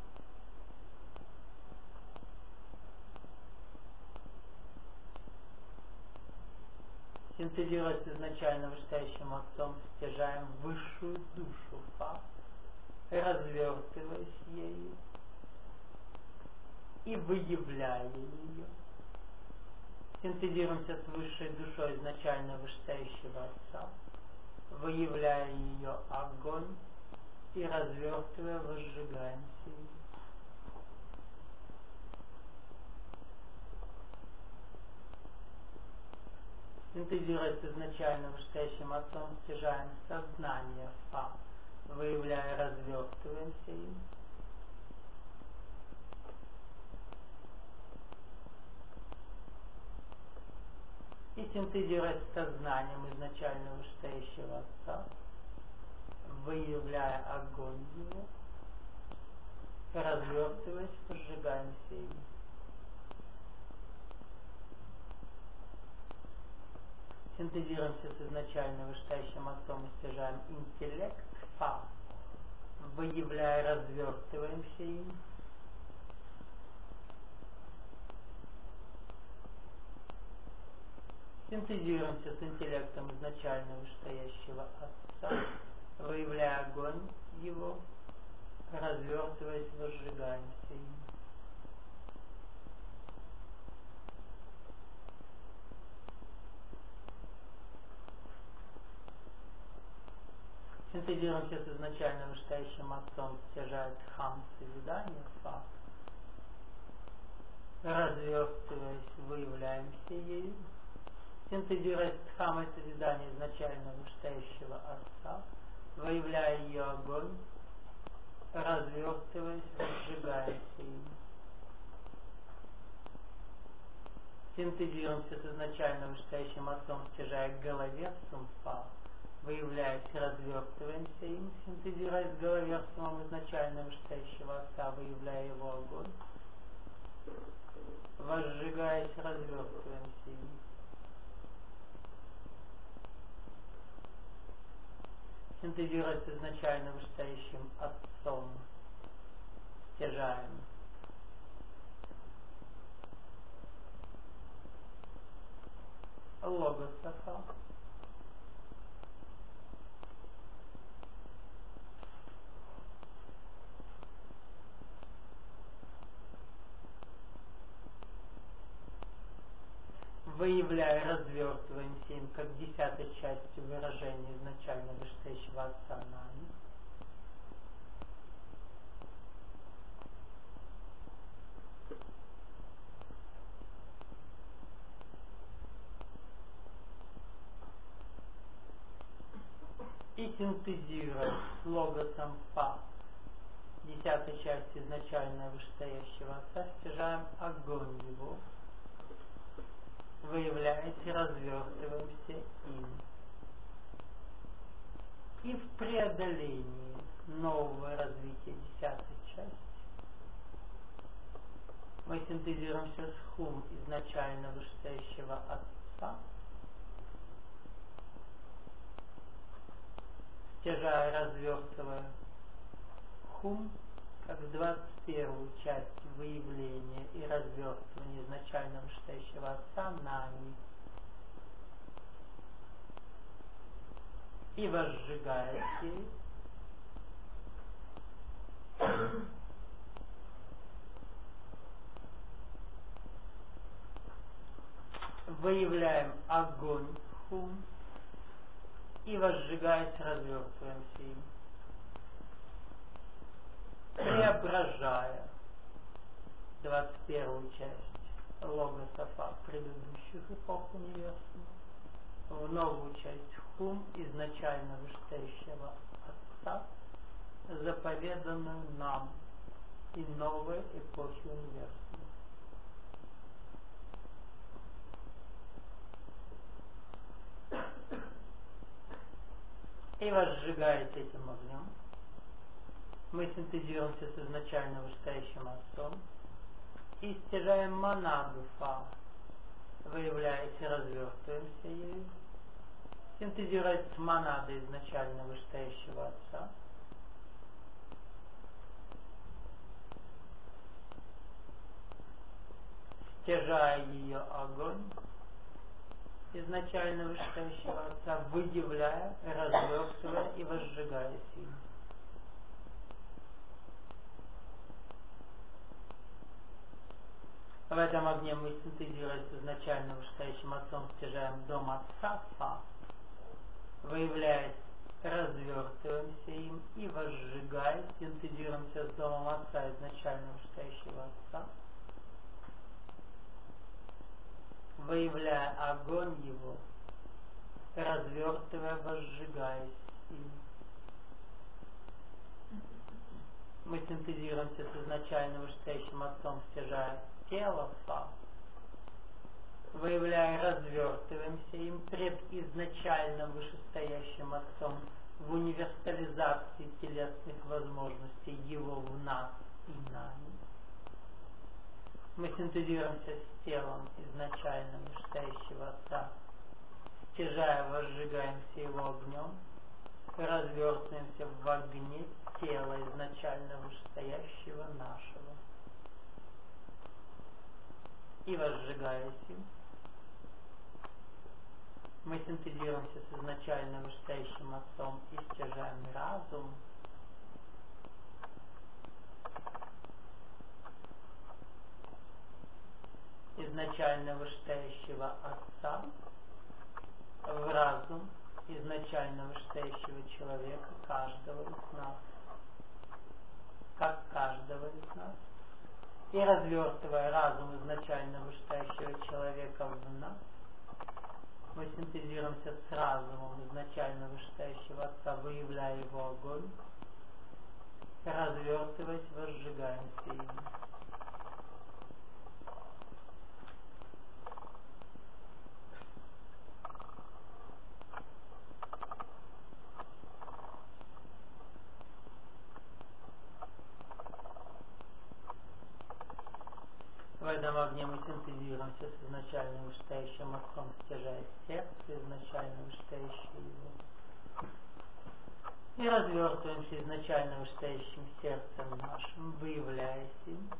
Синтезируясь с изначально вышестоящим отцом, стяжаем высшую душу фа, развертываясь ею и выявляя ее. Синтезируемся с высшей душой изначально вышестоящего отца, выявляя ее огонь и развертывая, возжигаемся ее. Синтезируясь с изначально вышестоящим отцом, стяжаем сознание фа, выявляя, развертываемся им. И синтезируясь с сознанием изначально вышестоящего отца, выявляя огонь его, развертываясь, возжигаемся им. Синтезируемся с изначально вышестоящим отцом и стяжаем интеллект фа, выявляя, развертываемся им. Синтезируемся с интеллектом изначально вышестоящего отца, выявляя огонь его, развертываясь, возжигаемся им. Синтезируемся с изначально вышестоящим отцом, стяжая дхам созидания фа, развертываясь, выявляемся ею. Синтезируясь с дхамой созидания изначально вышестоящего отца, выявляя ее огонь, развертываясь, возжигаемся им. Синтезируемся с изначально вышестоящим отцом, стяжая головерцем фа, выявляясь, развертываемся им. Синтезируясь с головерцем изначально вышестоящего отца, выявляя его огонь, возжигаясь, развертываемся им. синтезируясь изначально вышестоящим Отцом, стяжаем Логосафа, выявляя, развертываемся им как десятой частью выражения изначально вышестоящего Отца нами. И синтезируя с логосом Фа, десятой части изначально вышестоящего Отца, стяжаем огонь его, выявляясь и развертываемся им. И в преодолении нового развития десятой части мы синтезируемся с Хум изначально вышестоящего Отца, стяжая, развертывая Хум как 21-ю часть выявления и развертывания изначально вышестоящего Отца нами, и возжигаете выявляем огонь Хум и возжигаясь, развертываемся им, преображая 21-ю часть Логосафа предыдущих эпох универсума в новую часть Хум изначально вышестоящего Отца, заповеданную нам и новой эпохи универсума. И возжигаясь этим огнем, мы синтезируемся с изначально вышестоящим Отцом и стяжаем монаду Фа, выявляясь и развертываемся ею, синтезируясь с монадой изначально вышестоящего Отца, стяжая ее огонь изначально вышестоящего Отца, выявляя, развертывая и возжигаясь им. В этом огне мы синтезируясь с изначально вышестоящим Отцом, стяжаем дом Отца Фа, выявляясь, развертываемся им и возжигаясь, синтезируемся с домом Отца изначально вышестоящего Отца, выявляя огонь его, развертывая, возжигаясь им. Мы синтезируемся с изначально вышестоящим Отцом, стяжая тело Фа, выявляя, развертываемся им пред изначально вышестоящим Отцом в универсализации телесных возможностей его в нас и нами. Мы синтезируемся с телом изначально вышестоящего Отца, стяжая, возжигаемся его огнем, развертываемся в огне тела изначально вышестоящего нашего. И возжигаясь им, мы синтезируемся с изначально вышестоящим Отцом и стяжаем разум, изначально вышестоящего Отца в разум изначально вышестоящего человека, каждого из нас, как каждого из нас, и развертывая разум изначально вышестоящего человека в нас, мы синтезируемся с разумом изначально вышестоящего Отца, выявляя его огонь, развертываясь, возжигаемся им. В этом огне мы синтезируемся с изначально вышестоящим Отцом, стяжая сердце изначально вышестоящее его. И развертываемся изначально вышестоящим сердцем нашим, выявляясь им,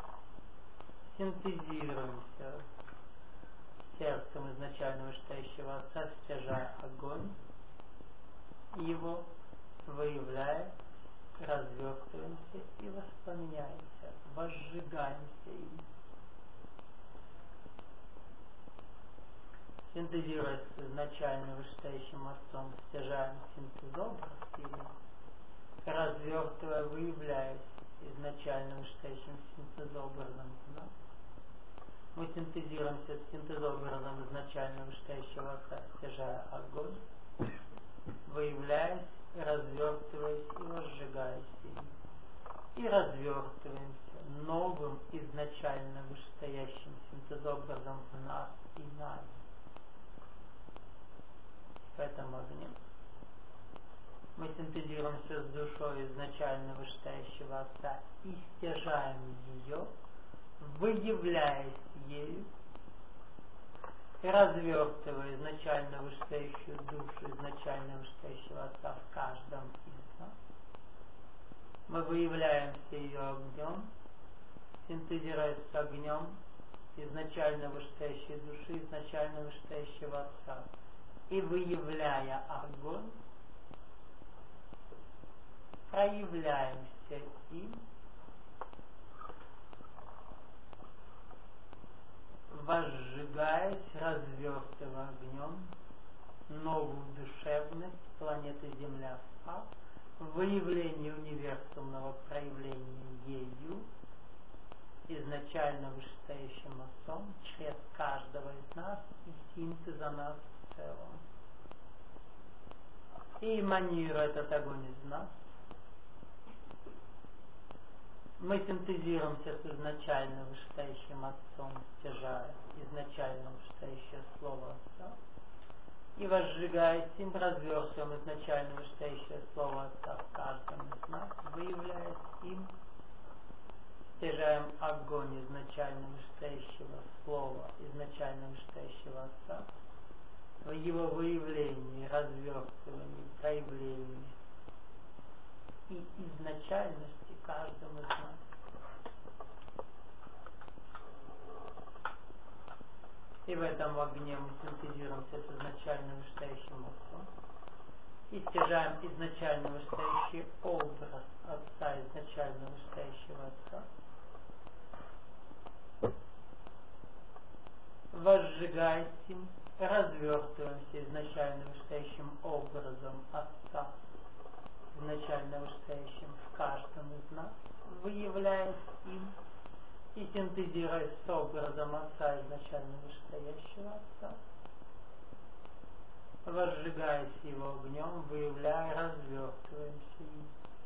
синтезируемся сердцем изначально вышестоящего Отца, стяжая огонь, его выявляя, развертываемся и воспламеняемся, возжигаемся им. Синтезируясь с изначально вышестоящим Отцом, стяжаем синтезобраз его, развертывая, выявляясь изначально вышестоящим синтезобразом в нас. Мы синтезируемся с синтезобразом изначально вышестоящего Отца, стяжая огонь, выявляясь, развертываясь и возжигаясь им. И развертываемся новым изначально вышестоящим синтезобразом в нас и нами. В этом огне мы синтезируемся с душой изначально вышестоящего Отца и стяжаем ее, выявляясь ею, и развертывая изначально вышестоящую душу изначально вышестоящего Отца в каждом из нас. Мы выявляемся ее огнем, синтезируясь с огнем изначально вышестоящей души изначально вышестоящего Отца. И выявляя огонь, проявляемся им, возжигаясь, развертывая огнем новую душевность планеты Земля в выявление универсумного проявления ею, изначально вышестоящим Отцом, через каждого из нас и синтеза нас в целом. И эманируя этот огонь из нас, мы синтезируемся с изначально вышестоящим Отцом, стяжая изначально вышестоящее Слово Отца, и возжигаясь им, развертываем изначально вышестоящее Слово Отца в каждом из нас, выявляясь им, стяжаем огонь изначально вышестоящего Слова, изначально вышестоящего Отца, в его выявлении, развертывании, проявлении и изначальности каждому из нас. И в этом огне мы синтезируемся с изначально вышестоящим Отцом и стяжаем изначально вышестоящий образ Отца, изначально вышестоящего Отца, возжигаясь им, развертываемся изначально вышестоящим образом Отца, изначально вышестоящим в каждом из нас, выявляясь им и синтезируясь с образом Отца, изначально вышестоящего Отца, возжигаясь его огнем, выявляя, развертываемся им.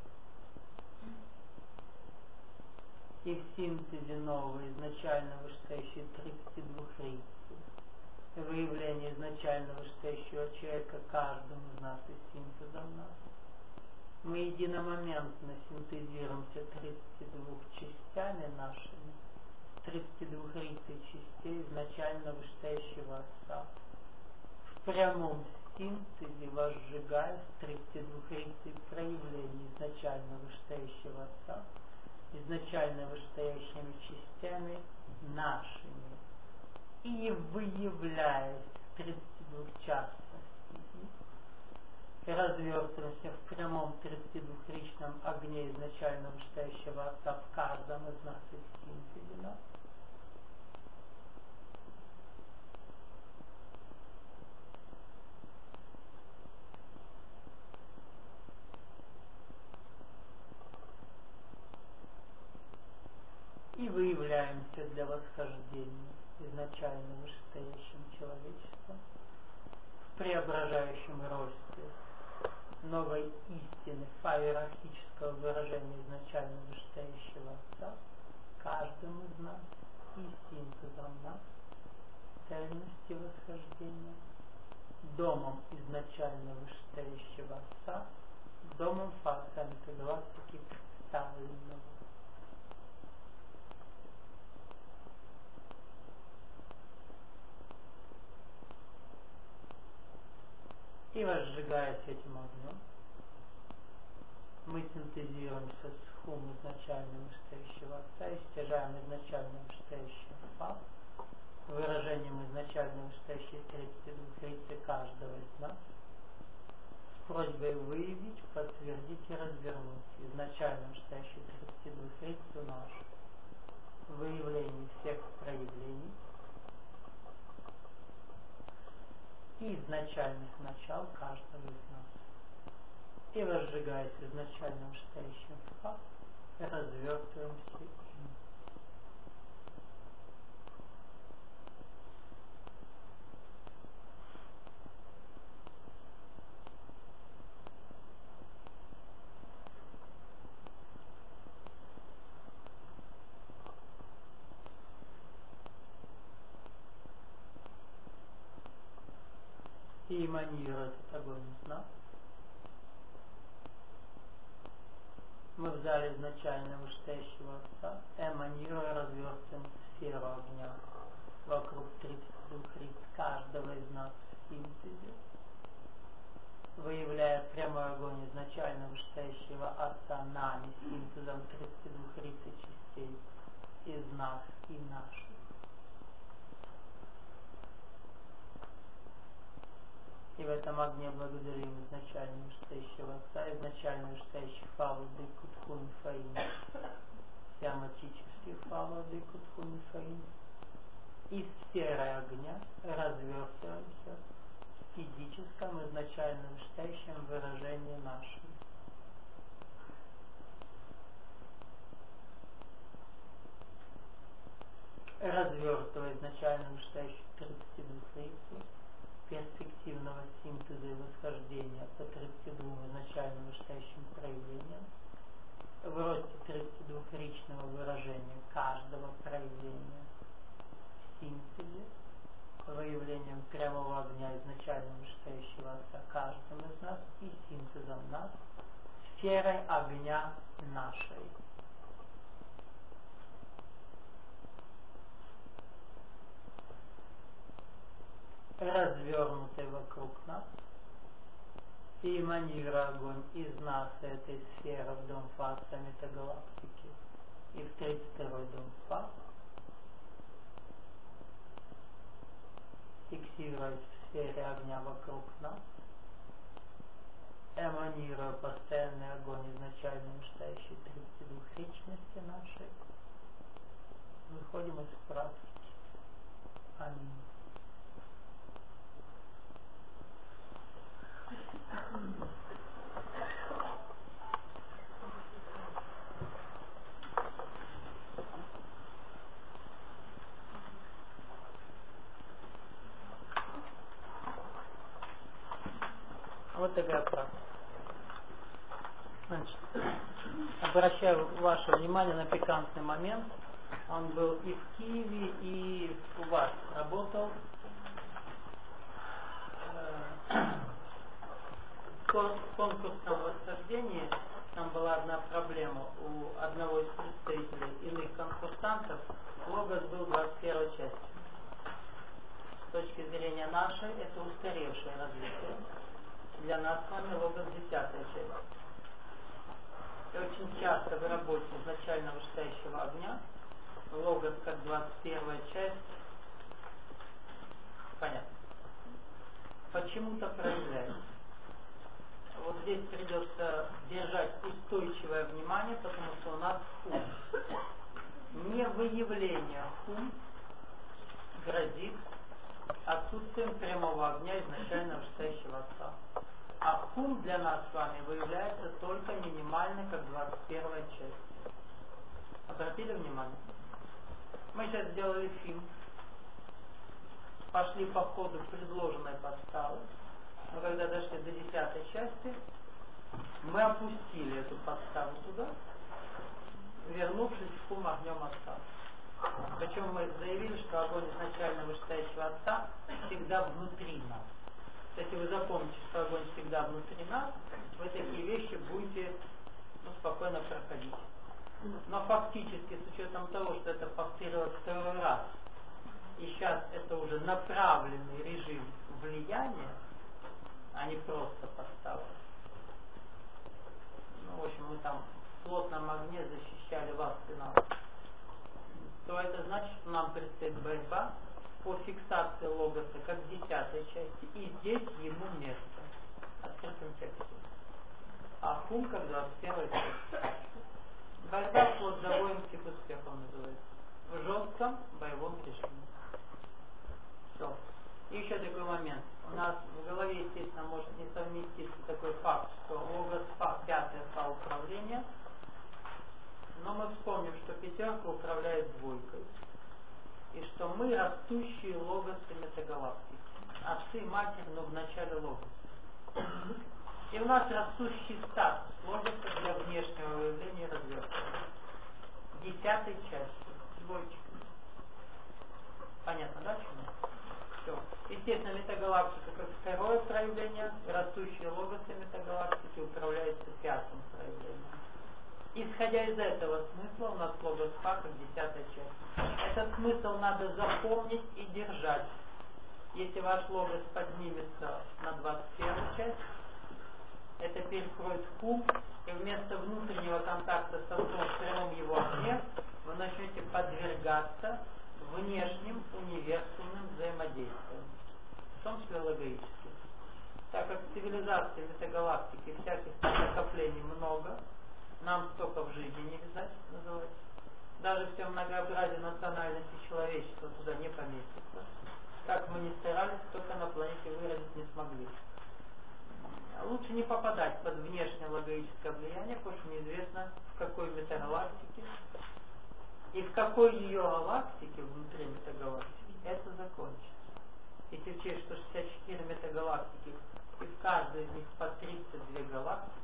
И в синтезе новой, изначально вышестоящей 32 рицей, выявление изначально вышестоящего человека каждому из нас и синтезом нас, мы единомоментно синтезируемся 32 частями нашими, 32 рицей частей изначально вышестоящего Отца, в прямом синтезе возжигаясь 32 рицей проявлений изначально вышестоящего Отца, изначально вышестоящими частями нашими, и выявляясь в 32 частностях, и развертываемся в прямом 32-ричном огне изначально вышестоящего Отца в каждом из нас и в синтезе нас. И выявляемся для восхождения изначально вышестоящим человечеством в преображающем росте новой истины, иерархического выражения изначально вышестоящего Отца, каждому из нас и синтезом нас, цельности восхождения, домом изначально вышестоящего Отца, домом фасанка галактики представленного. И возжигаясь этим огнем, Мы синтезируемся с хум изначальным вышестоящего отца и стяжаем изначальным вышестоящим фа, выражением изначального вышестоящей 32 рицы каждого из нас, с просьбой выявить, подтвердить и развернуть изначально вышестоящей 32 рицу нашу, выявление всех проявлений и изначальных начал каждого из нас. И разжигаясь изначальным вышестоящим фа, развертываемся им. И эманирует этот огонь из нас. Мы в зале изначально вышестоящего отца, эманируя, развертываем сферу огня вокруг 32 риц каждого из нас в синтезе, выявляя прямой огонь изначально вышестоящего отца нами синтезом 32 риц и частей из нас и наших. И в этом огне благодарим изначально вышестоящего отца, изначально вышестоящий фаву дыкутхун фаин, сиаматический фаву дыкутхун фаин. Из сферы огня развертываемся в физическом изначально вышестоящем выражении нашего. Развертывая изначально вышестоящую 32 рицу перспективного синтеза и восхождения по 32 изначально вышестоящим проявлениям, в росте 32-ричного выражения каждого проявления в синтезе, выявлением прямого огня изначально вышестоящего отца каждым из нас и синтезом нас, сферой огня нашей. Развернутый вокруг нас, и эманируя огонь из нас этой сферы в дом фа метагалактики и в 32-й дом фа, фиксируясь в сфере огня вокруг нас, эманируя постоянный огонь изначально вышестоящей 32-ричности нашей, выходим из практики. Аминь. Вот такая практика. Значит, обращаю ваше внимание на пикантный момент. Он был и в Киеве, и у вас работал. В конкурсном восхождении там была одна проблема. У одного из представителей иных конкурсантов логос был 21 частью. С точки зрения нашей, это устаревшее развитие. Для нас с вами логос 10 часть. И очень часто в работе изначально вышестоящего огня логос как 21 часть, понятно, почему-то проявляется. Вот здесь придется держать устойчивое внимание, потому что у нас хум. Не выявление хум грозит отсутствием прямого огня изначально вышестоящего отца. А хум для нас с вами выявляется только минимально, как 21 часть. Обратили внимание? Мы сейчас сделали фильм. Пошли по ходу предложенной подставы. Но когда дошли до 10 части, мы опустили эту подставу туда, вернувшись в хум огнем отца. Причем мы заявили, что огонь изначально вышестоящего отца всегда внутри нас. Если вы запомните, что огонь всегда внутри нас, вы такие вещи будете спокойно проходить. Но фактически, с учетом того, что это повторилось второй раз, и сейчас это уже направленный режим влияния, а не просто подстава, ну, в общем, мы там в плотном огне защищали вас финал, то это значит, что нам предстоит борьба по фиксации логоса как 10-й части, и здесь ему место в открытом тексте. А хум как 21-й часть. Борьба вплоть до воинских успехов называется. В жестком боевом режиме. Все. И еще такой момент. У нас в голове, естественно, может не совместиться такой факт, что логос Фа, 5-я Фа управление, но мы вспомним, что пятерка управляет двойкой, и что мы растущие логосы метагалактики. Отцы и матерь, но в начале логоса. И у нас растущий статус логоса для внешнего выявления и развертывания. 10-й частью. Двоечка. Понятно, да, почему? Все. Естественно, метагалактика как второе проявление, растущие логосы метагалактики управляются 5-м проявлением. Исходя из этого смысла, у нас логос Фа как 10-я часть. Этот смысл надо запомнить и держать. Если ваш логос поднимется на 21-ю часть, это перекроет хум, и вместо внутреннего контакта с Отцом в прямом его огне вы начнете подвергаться внешним универсальным взаимодействиям, в том числе логоическим. Так как цивилизации метагалактики всяких накоплений много, нам столько в жизни не видать, называется. Даже все многообразие национальности человечества туда не поместится. Как мы ни старались, только на планете выразить не смогли. Лучше не попадать под внешнее логическое влияние, потому что неизвестно, в какой метагалактике и в какой ее галактике внутри метагалактики это закончится. Если учесть, что 64 метагалактики и в каждой из них по 32 галактики,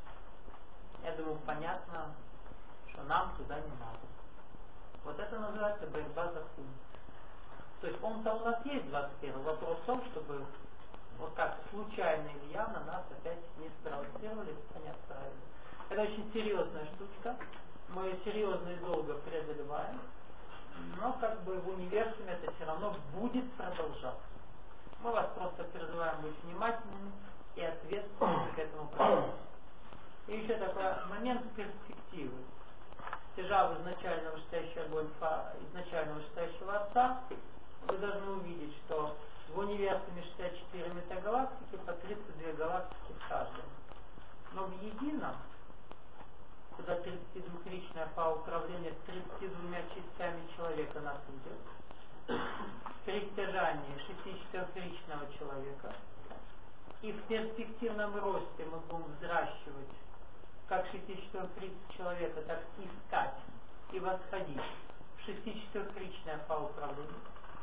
я думаю, понятно, что нам туда не надо. Вот это называется борьба за хум. То есть он-то у нас есть 21. Вопрос в том, чтобы вот так случайно или явно нас опять не спровоцировали понять правильно. Это очень серьезная штучка. Мы ее серьезно и долго преодолеваем. Но как бы в универсуме это все равно будет продолжаться. Мы вас просто призываем быть внимательными и ответственными к этому процессу. И еще такой момент перспективы. Стяжав изначально вышестоящий огонь изначально вышестоящего Отца, вы должны увидеть, что в универсуме 64 метагалактики по 32 галактики в каждом. Но в едином, куда 32-ричное Фа управление с 32 частями человека нас идет, при стяжании 64-ричного человека, и в перспективном росте мы будем взращивать как 64-ричного человека, так и искать и восходить в 64-ричное Фа управление.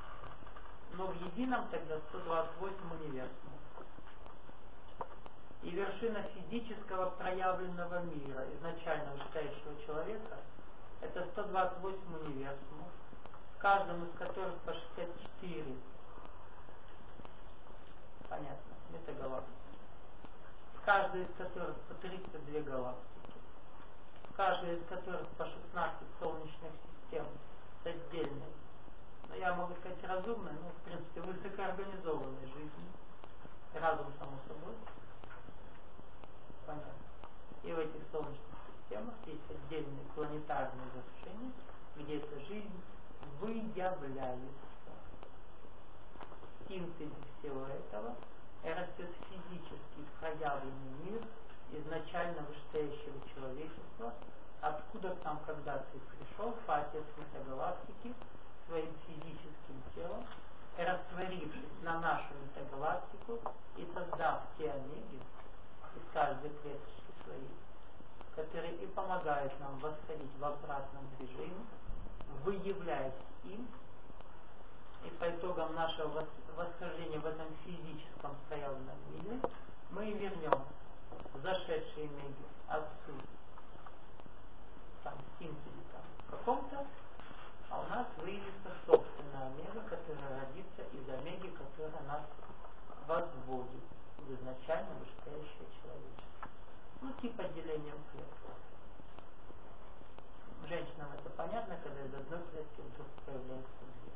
Но в едином тогда 128 универсумов. И вершина физического проявленного мира изначально вышестоящего человека это 128 универсумов, в каждом из которых по 64, понятно, метагалактики, в каждой из которых по 32 галактики, в каждой из которых по 16 солнечных систем с отдельной, но я могу сказать разумной, но в принципе высокоорганизованной жизнью. Разум, само собой. Понятно. И в этих солнечных системах есть отдельные планетарные завершения, где эта жизнь выявляется. В синтезе всего этого растет физически проявленный мир изначально вышестоящего человечества, откуда к нам когда-то и пришел Отец метагалактики своим физическим телом, растворившись на нашу метагалактику и создав те омеги из каждой клеточки своей, которые и помогают нам восходить в обратном движении, выявляясь им, и по итогам нашего восхождения в этом физическом проявленном мире мы и вернем зашедшие омеги Отцу там, в синтезе там, каком-то, а у нас выявится собственная омега, которая родится из омеги, которая нас возводит в изначально вышестоящее человечество. Ну, типа делением клеток. Женщинам это понятно, когда из одной клетки вдруг появляется две.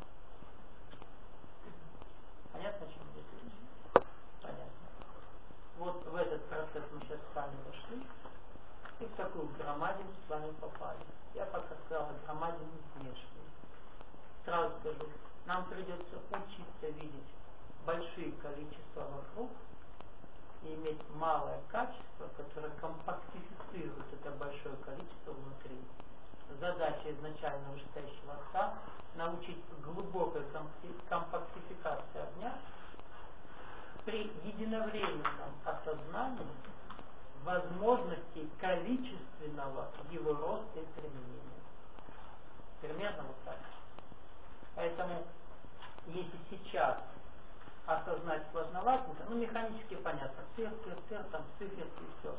Понятно, о чем идет речь? Понятно. Вот в этот процесс мы сейчас с вами вошли. И какую громадину с вами попали. Я пока сказал, громадину внешнюю. Сразу скажу, нам придется учиться видеть большие количества вокруг и иметь малое качество, которое компактифицирует это большое количество внутри. Задача изначально вышестоящего отца — научить глубокой компактификации огня при единовременном осознании возможностей количественного его роста и применения. Примерно вот так. Поэтому, если сейчас осознать сложноватенько, механически понятно, там циферки и все.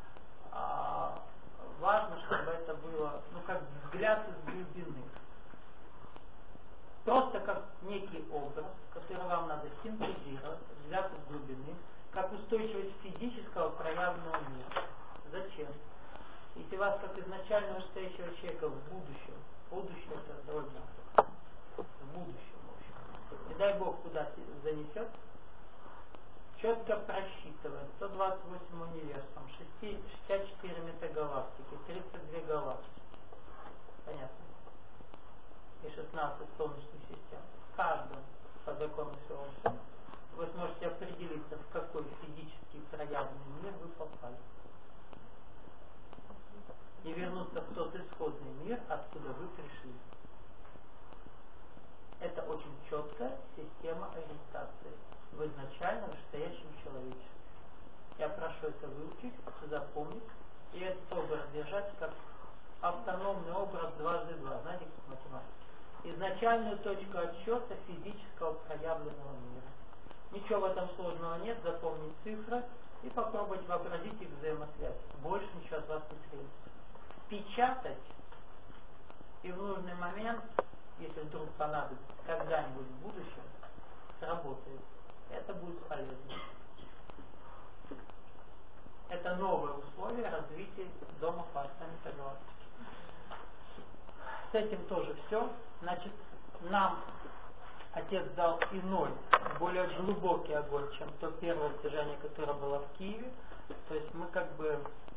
Важно, чтобы это было, как взгляд из глубины. Просто как некий образ, который вам надо синтезировать, взгляд из глубины, как устойчивость физического проявленного мира. Зачем? Если вас как изначально вышестоящего человека в будущем, будущее это довольно в будущем, в общем, не дай Бог куда занесет, четко просчитываем 128 универсум, 64 метагалактики, 32 галактики. Понятно? И 16 солнечных систем. В каждом по закону Солнца вы сможете определиться, в какой физически проявленный мир вы попали. И вернуться в тот исходный мир, откуда вы пришли. Это очень четкая система ориентации в изначально вышестоящем человечестве. Я прошу это выучить, запомнить и этот образ держать как автономный образ дважды два. Знаете, как математика? Изначальную точку отсчета физического проявленного мира. Ничего в этом сложного нет, запомнить цифры и попробовать вообразить их взаимосвязь. Больше ничего от вас не требуется. Печатать и в нужный момент, если вдруг понадобится, когда-нибудь в будущем, сработает. Это будет полезно. Это новое условие развития дома Фастамита галактики. С этим тоже все. Значит, нам Отец дал иной, более глубокий огонь, чем то первое достижение, которое было в Киеве. То есть мы как бы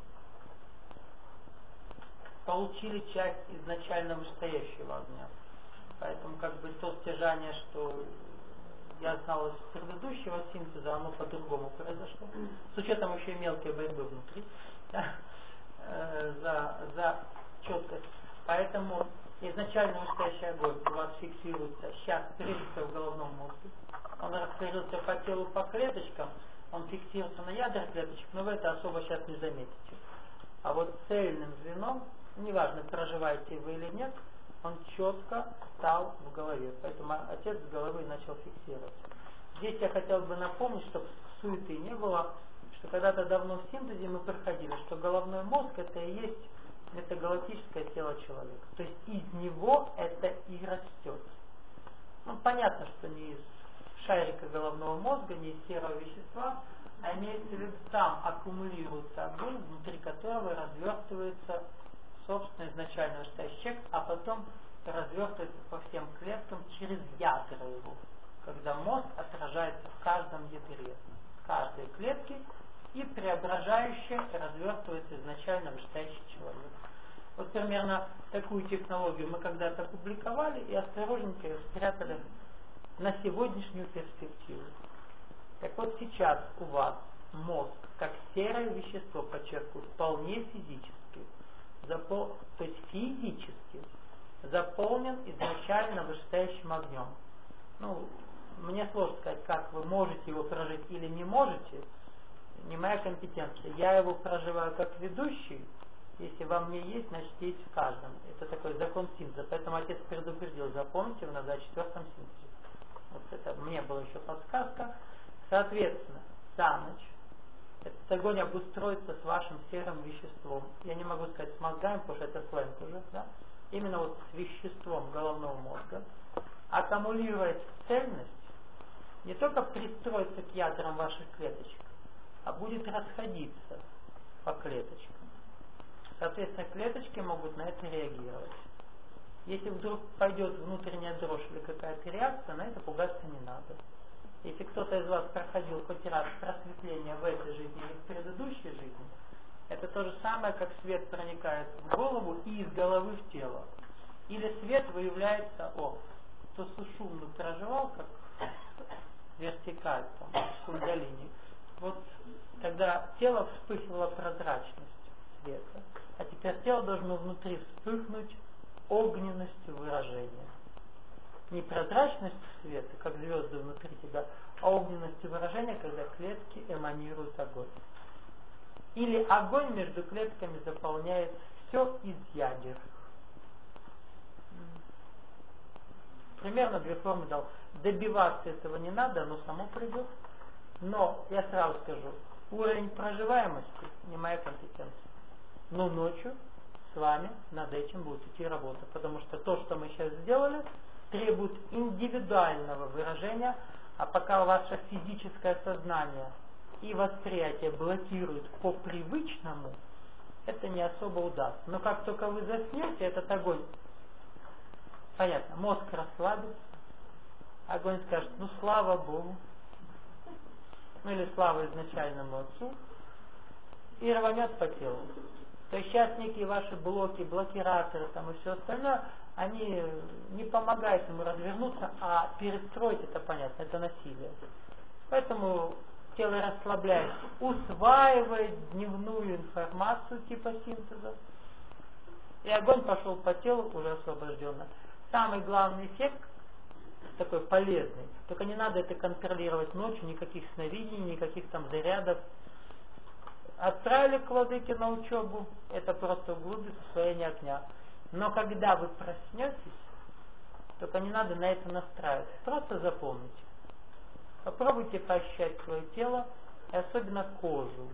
получили часть изначально вышестоящего огня. Поэтому как бы то стяжание, что я знал из предыдущего синтеза, оно по-другому произошло. С учетом еще и мелкой борьбы внутри. За четкость. Поэтому изначально вышестоящий огонь у вас фиксируется сейчас прежде всего в головном мозге. Он распределился по телу, по клеточкам, он фиксируется на ядрах клеточек, но вы это особо сейчас не заметите. А вот цельным звеном, неважно, проживаете вы или нет, он четко стал в голове. Поэтому Отец с головы начал фиксироваться. Здесь я хотел бы напомнить, чтобы суеты не было, что когда-то давно в синтезе мы проходили, что головной мозг это и есть метагалактическое тело человека. То есть из него это и растет. Понятно, что не из шарика головного мозга, не из серого вещества, а имеется в виду, там аккумулируется огонь, внутри которого развертывается собственно изначально вышестоящий человек, а потом развертывается по всем клеткам через ядра его, когда мозг отражается в каждом ядре, в каждой клетке и преображающе развертывается изначально вышестоящий человек. Вот примерно такую технологию мы когда-то опубликовали и осторожненько ее спрятали на сегодняшнюю перспективу. Так вот сейчас у вас мозг, как серое вещество, подчеркиваю, вполне физически, то есть физически заполнен изначально вышестоящим огнем. Мне сложно сказать, как вы можете его прожить или не можете, не моя компетенция. Я его проживаю как ведущий, если во мне есть, значит есть в каждом. Это такой закон синтеза. Поэтому Отец предупредил, запомните, на 24-м синтезе. Вот это мне была еще подсказка. Соответственно, за ночь этот огонь обустроится с вашим серым веществом. Я не могу сказать с мозгами, потому что это сленг уже, да? Именно вот с веществом головного мозга, аккумулируясь в цельность, не только пристроится к ядрам ваших клеточек, а будет расходиться по клеточкам. Соответственно, клеточки могут на это реагировать. Если вдруг пойдет внутренняя дрожь или какая-то реакция, на это пугаться не надо. Если кто-то из вас проходил хоть раз просветление в этой жизни или в предыдущей жизни, Это то же самое, как свет проникает в голову и из головы в тело. Или свет выявляется, кто сушумно проживал, как вертикаль, там, в кундалини. Вот когда тело вспыхнула прозрачность света, а теперь тело должно внутри вспыхнуть огненностью выражения. Не прозрачность света, как звезды внутри тебя, а огненностью выражения, когда клетки эманируют огонь. Или огонь между клетками заполняет все из ядер. Примерно две формы дал. Добиваться этого не надо, оно само придет. Но, я сразу скажу, уровень проживаемости не моя компетенция. Но ночью с вами над этим будет идти работа. Потому что то, что мы сейчас сделали, требует индивидуального выражения, а пока ваше физическое сознание и восприятие блокируют по привычному, это не особо удастся. Но как только вы заснете, этот огонь, понятно, мозг расслабится, огонь скажет, слава Богу, или слава изначальному Отцу, и рванет по телу. То есть сейчас некие ваши блоки, блокираторы там и все остальное, они не помогают ему развернуться, а перестроить это понятно, это насилие. Поэтому тело расслабляется, усваивает дневную информацию типа синтеза, и огонь пошел по телу уже освобожденно. Самый главный эффект, такой полезный, только не надо это контролировать ночью, никаких сновидений, никаких там зарядов. Отправили к владыке на учебу, это просто углубит усвоение огня. Но когда вы проснетесь, только не надо на это настраиваться, просто запомните. Попробуйте поощрять свое тело, и особенно кожу.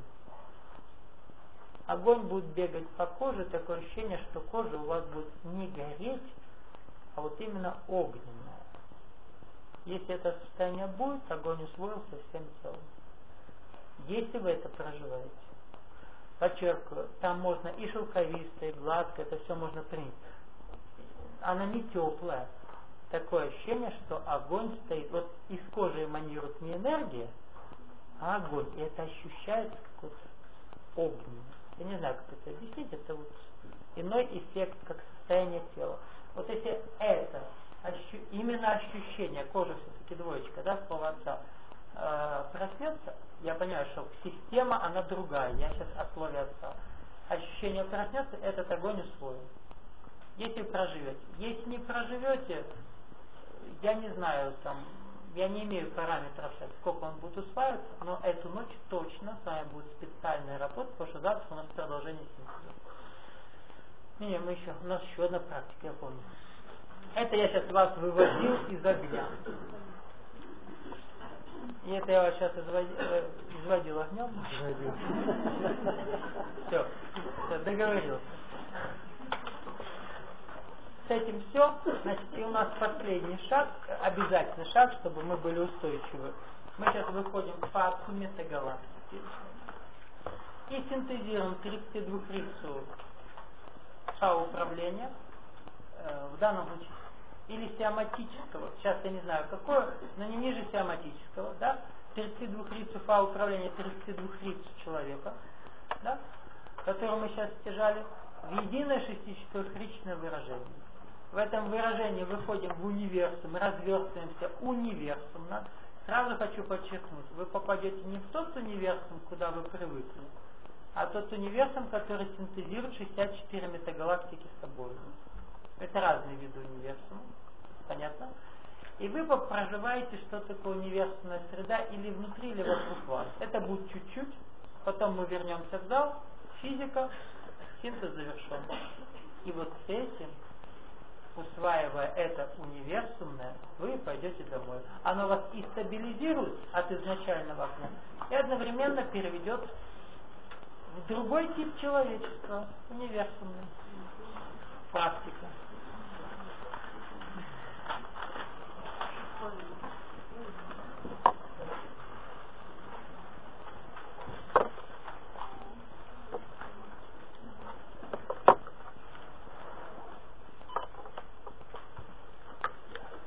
Огонь будет бегать по коже, такое ощущение, что кожа у вас будет не гореть, а вот именно огненная. Если это состояние будет, огонь усвоился всем телом. Если вы это проживаете. Подчеркиваю, там можно и шелковистое, и гладкое, это все можно принять. Она не теплая. Такое ощущение, что огонь стоит. Вот из кожи эманирует не энергия, а огонь. И это ощущается как вот огненный. Я не знаю, как это объяснить. Это вот иной эффект, как состояние тела. Вот если это именно ощущение, кожа все-таки двоечка, да, слова отца, проснется, я понимаю, что система, она другая. Я сейчас о слове отца. Ощущение проснется, этот огонь усвоен. Если проживете. Если не проживете, я не знаю, там, я не имею параметров сейчас, сколько он будет усваиваться, но эту ночь точно с вами будет специальная работа, потому что завтра у нас продолжение синтеза. У нас еще одна практика, я помню. Это я сейчас вас выводил из огня. И это я вас сейчас изводил огнем. Все, договорился. С этим все. Значит, и у нас последний шаг, обязательный шаг, чтобы мы были устойчивы. Мы сейчас выходим по отцу метагалактики и синтезируем 32-рицу управления, в данном случае, или сиаматического, сейчас я не знаю какое, но не ниже сиаматического, да, 32-рицу управления 32-рицу человека, да, которое мы сейчас стяжали, в единое 64-ричное выражение. В этом выражении выходим в универсум, разверстываемся универсумно. Сразу хочу подчеркнуть, вы попадете не в тот универсум, куда вы привыкли, а тот универсум, который синтезирует 64 метагалактики с собой. Это разные виды универсума, понятно? И вы проживаете, что такое универсумная среда, или внутри, или вокруг вас. Это будет чуть-чуть, потом мы вернемся в зал, физика, синтез завершен. И вот с этим, усваивая это универсумное, вы пойдете домой. Оно вас и стабилизирует от изначального окна, и одновременно переведет в другой тип человечества, универсумный. Практика.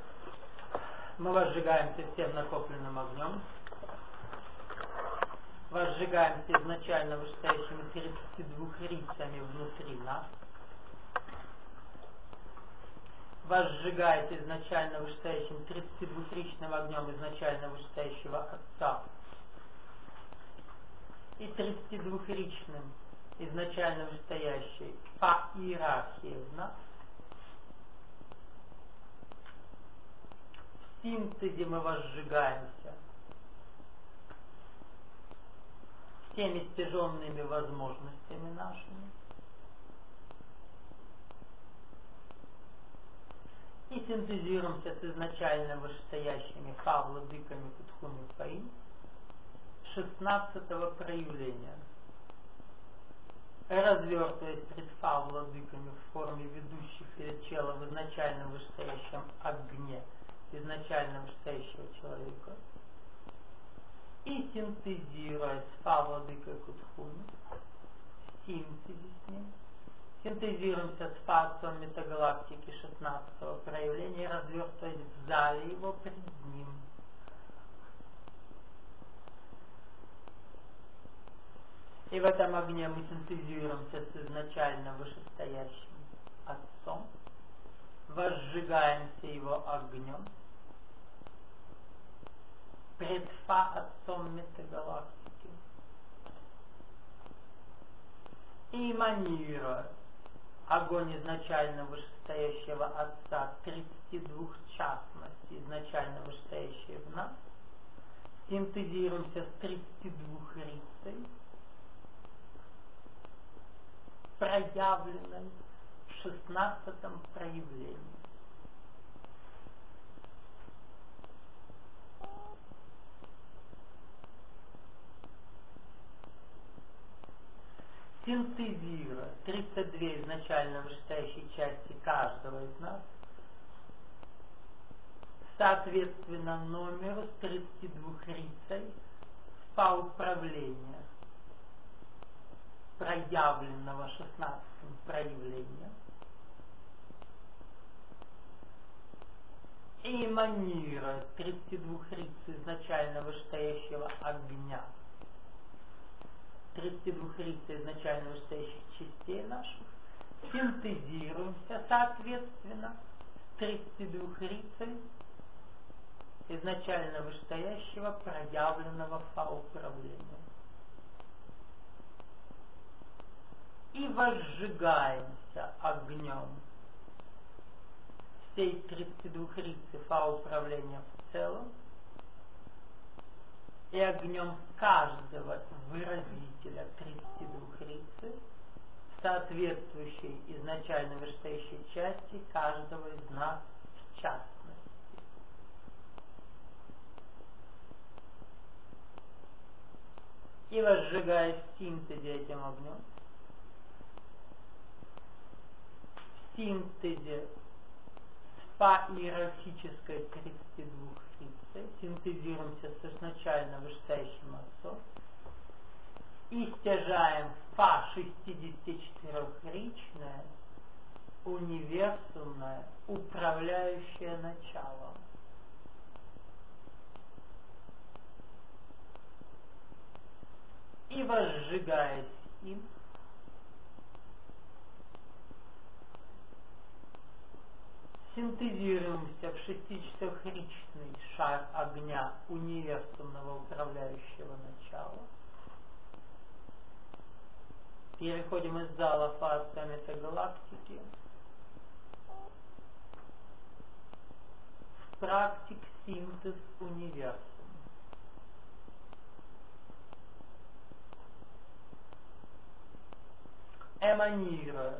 Мы вас сжигаем всем накопленным огнем. возжигаемся изначально вышестоящими 32 рицами внутри нас. Возжигается изначально вышестоящим 32-ричным огнем изначально вышестоящего Отца и 32-ричным изначально вышестоящей по иерархии в нас. В синтезе мы возжигаемся всеми стяженными возможностями нашими. И синтезируемся с изначально вышестоящими Фа-владыками Кутхуми Фаим 16-го проявления, развертываясь пред Фа-владыками в форме ведущих тела в изначально вышестоящем огне изначально вышестоящего человека, и синтезируя с Фа-владыкой Кутхуми, в синтезе с ним, синтезируемся с Фа-отцом метагалактики 16-го проявления, развертываясь в зале его пред ним. И в этом огне мы синтезируемся с изначально вышестоящим Отцом, возжигаемся его огнем пред Фа-отцом метагалактики и эманируя огонь изначально вышестоящего Отца 32 частностей, изначально вышестоящие в нас, синтезируемся с 32 рицей, проявленной в 16-м проявлении. Синтезируя 32 изначально вышестоящие части каждого из нас, соответственно номеру с 32 рицей по управлению, проявленного 16-м проявлением, и эманируя 32 риц изначально вышестоящего огня, 32 риц изначально вышестоящих частей наших, синтезируемся соответственно с 32 рицей изначально вышестоящего проявленного Фа-управления. И возжигаемся огнем всей 32 рицы Фа-управления в целом и огнем каждого выразителя 32 рицы, соответствующей изначально вышестоящей части каждого из нас в частности. И возжигаясь в синтезе этим огнем, в синтезе с фа-иерархической 32 рицей, синтезируемся с изначально вышестоящим Отцом и стяжаем фа-64-ричное универсумное управляющее начало. И возжигаясь им, синтезируемся в 64-ричный шар огня универсумного управляющего начала. Переходим из зала Фа-отца метагалактики в практик синтез универсума. Эманируя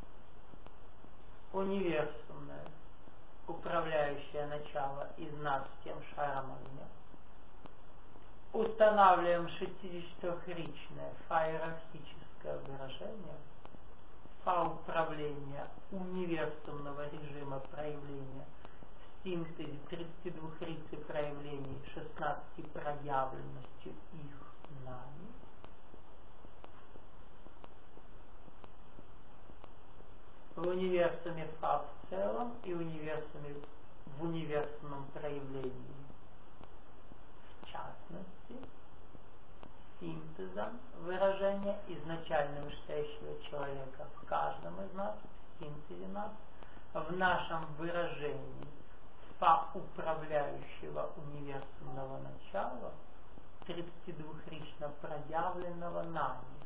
универсумное управляющее начало из нас тем шаром огня, устанавливаем 64-ричное фа-иерархическое выражение, фа-управление универсумного режима проявления в синтезе 32 рицы проявлений 16 проявленностью их нами, в универсуме Фа в целом и в универсумном проявлении в частности, синтез синтезом выражения изначально вышестоящего человека в каждом из нас, в синтезе нас, в нашем выражении управляющего универсального начала, 32-рично проявленного нами.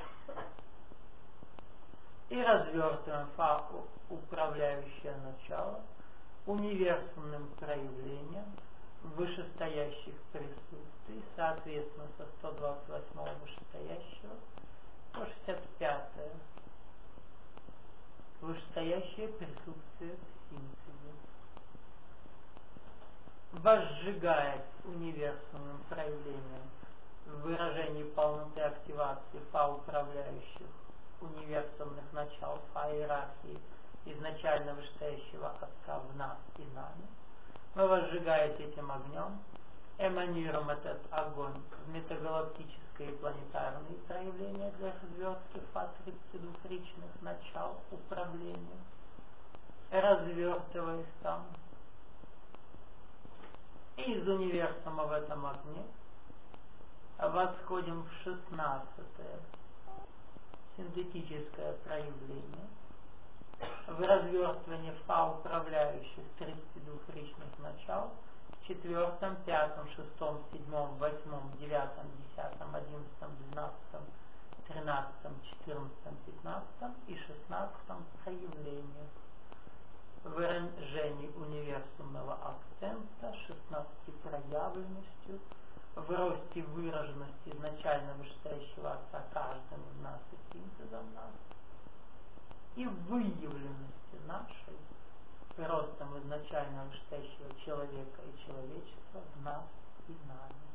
И развертываем управляющее начало универсальным проявлением вышестоящих присутствий, соответственно, со 128 вышестоящего по 65 вышестоящее присутствие в синтезе. Возжигает универсальным проявлением в выражении полноты активации управляющих универсальных начал иерархии изначально вышестоящего Отца в нас и нами. Мы возжигаете этим огнем, эманируем этот огонь в метагалактическое и планетарные проявления для развертки 32-ричных начал управления, развертываясь там. И из универсума в этом огне восходим в 16-е синтетическое проявление в развертывании управляющих 32-ричных начал в 4-м, 5-м, 6-м, 7-м, 8-м, 9-м, 10-м, 11-м, 12-м, 13-м, 14-м, 15-м и 16-м проявлениях выражений универсального акцента 16 проявленностью в росте выраженности изначально вышестоящего Отца каждым из нас и синтезом нас, и выявленности нашей ростом изначально вышестоящего человека и человечества в нас и нами.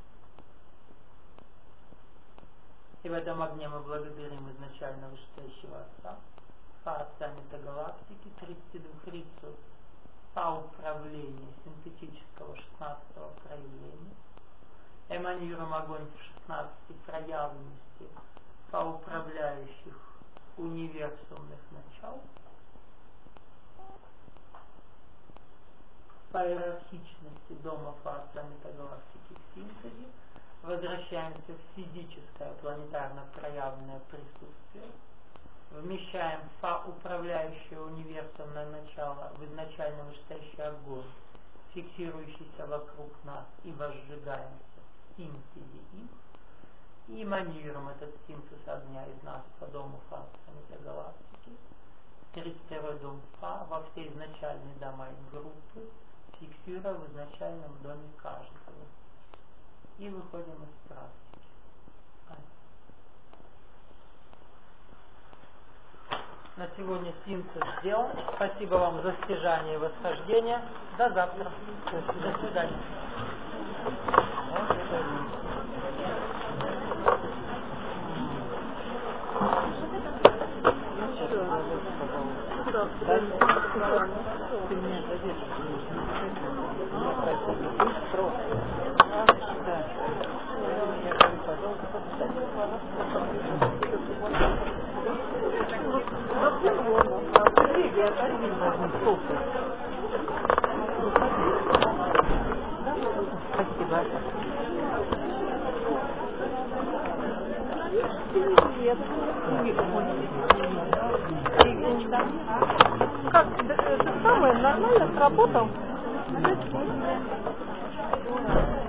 И в этом огне мы благодарим изначально вышестоящего Отца, Отца метагалактики, 32-рицу управления синтетического 16-го проявления, эманируем огонь в 16 проявленности управляющих универсальных начал, по иерархичности дома Отца метагалактики в синтезе, возвращаемся в физическое планетарно проявленное присутствие, вмещаем управляющее универсальное начало в изначально вышестоящий огонь, фиксирующийся вокруг нас, и возжигаемся в синтезе их, и эманируем этот синтез огня из нас по дому Отца метагалактики, 32-й дом во все изначальные дома и группы, фиксируя в изначальном доме каждого. И выходим из практики. На сегодня синтез сделан. Спасибо вам за стяжание и восхождение. До завтра. До свидания. Ты меня задержишь. Я говорю, пожалуйста, спасибо. Как это самое нормально сработал?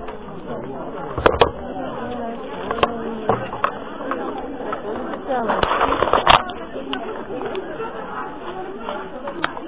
Молодец.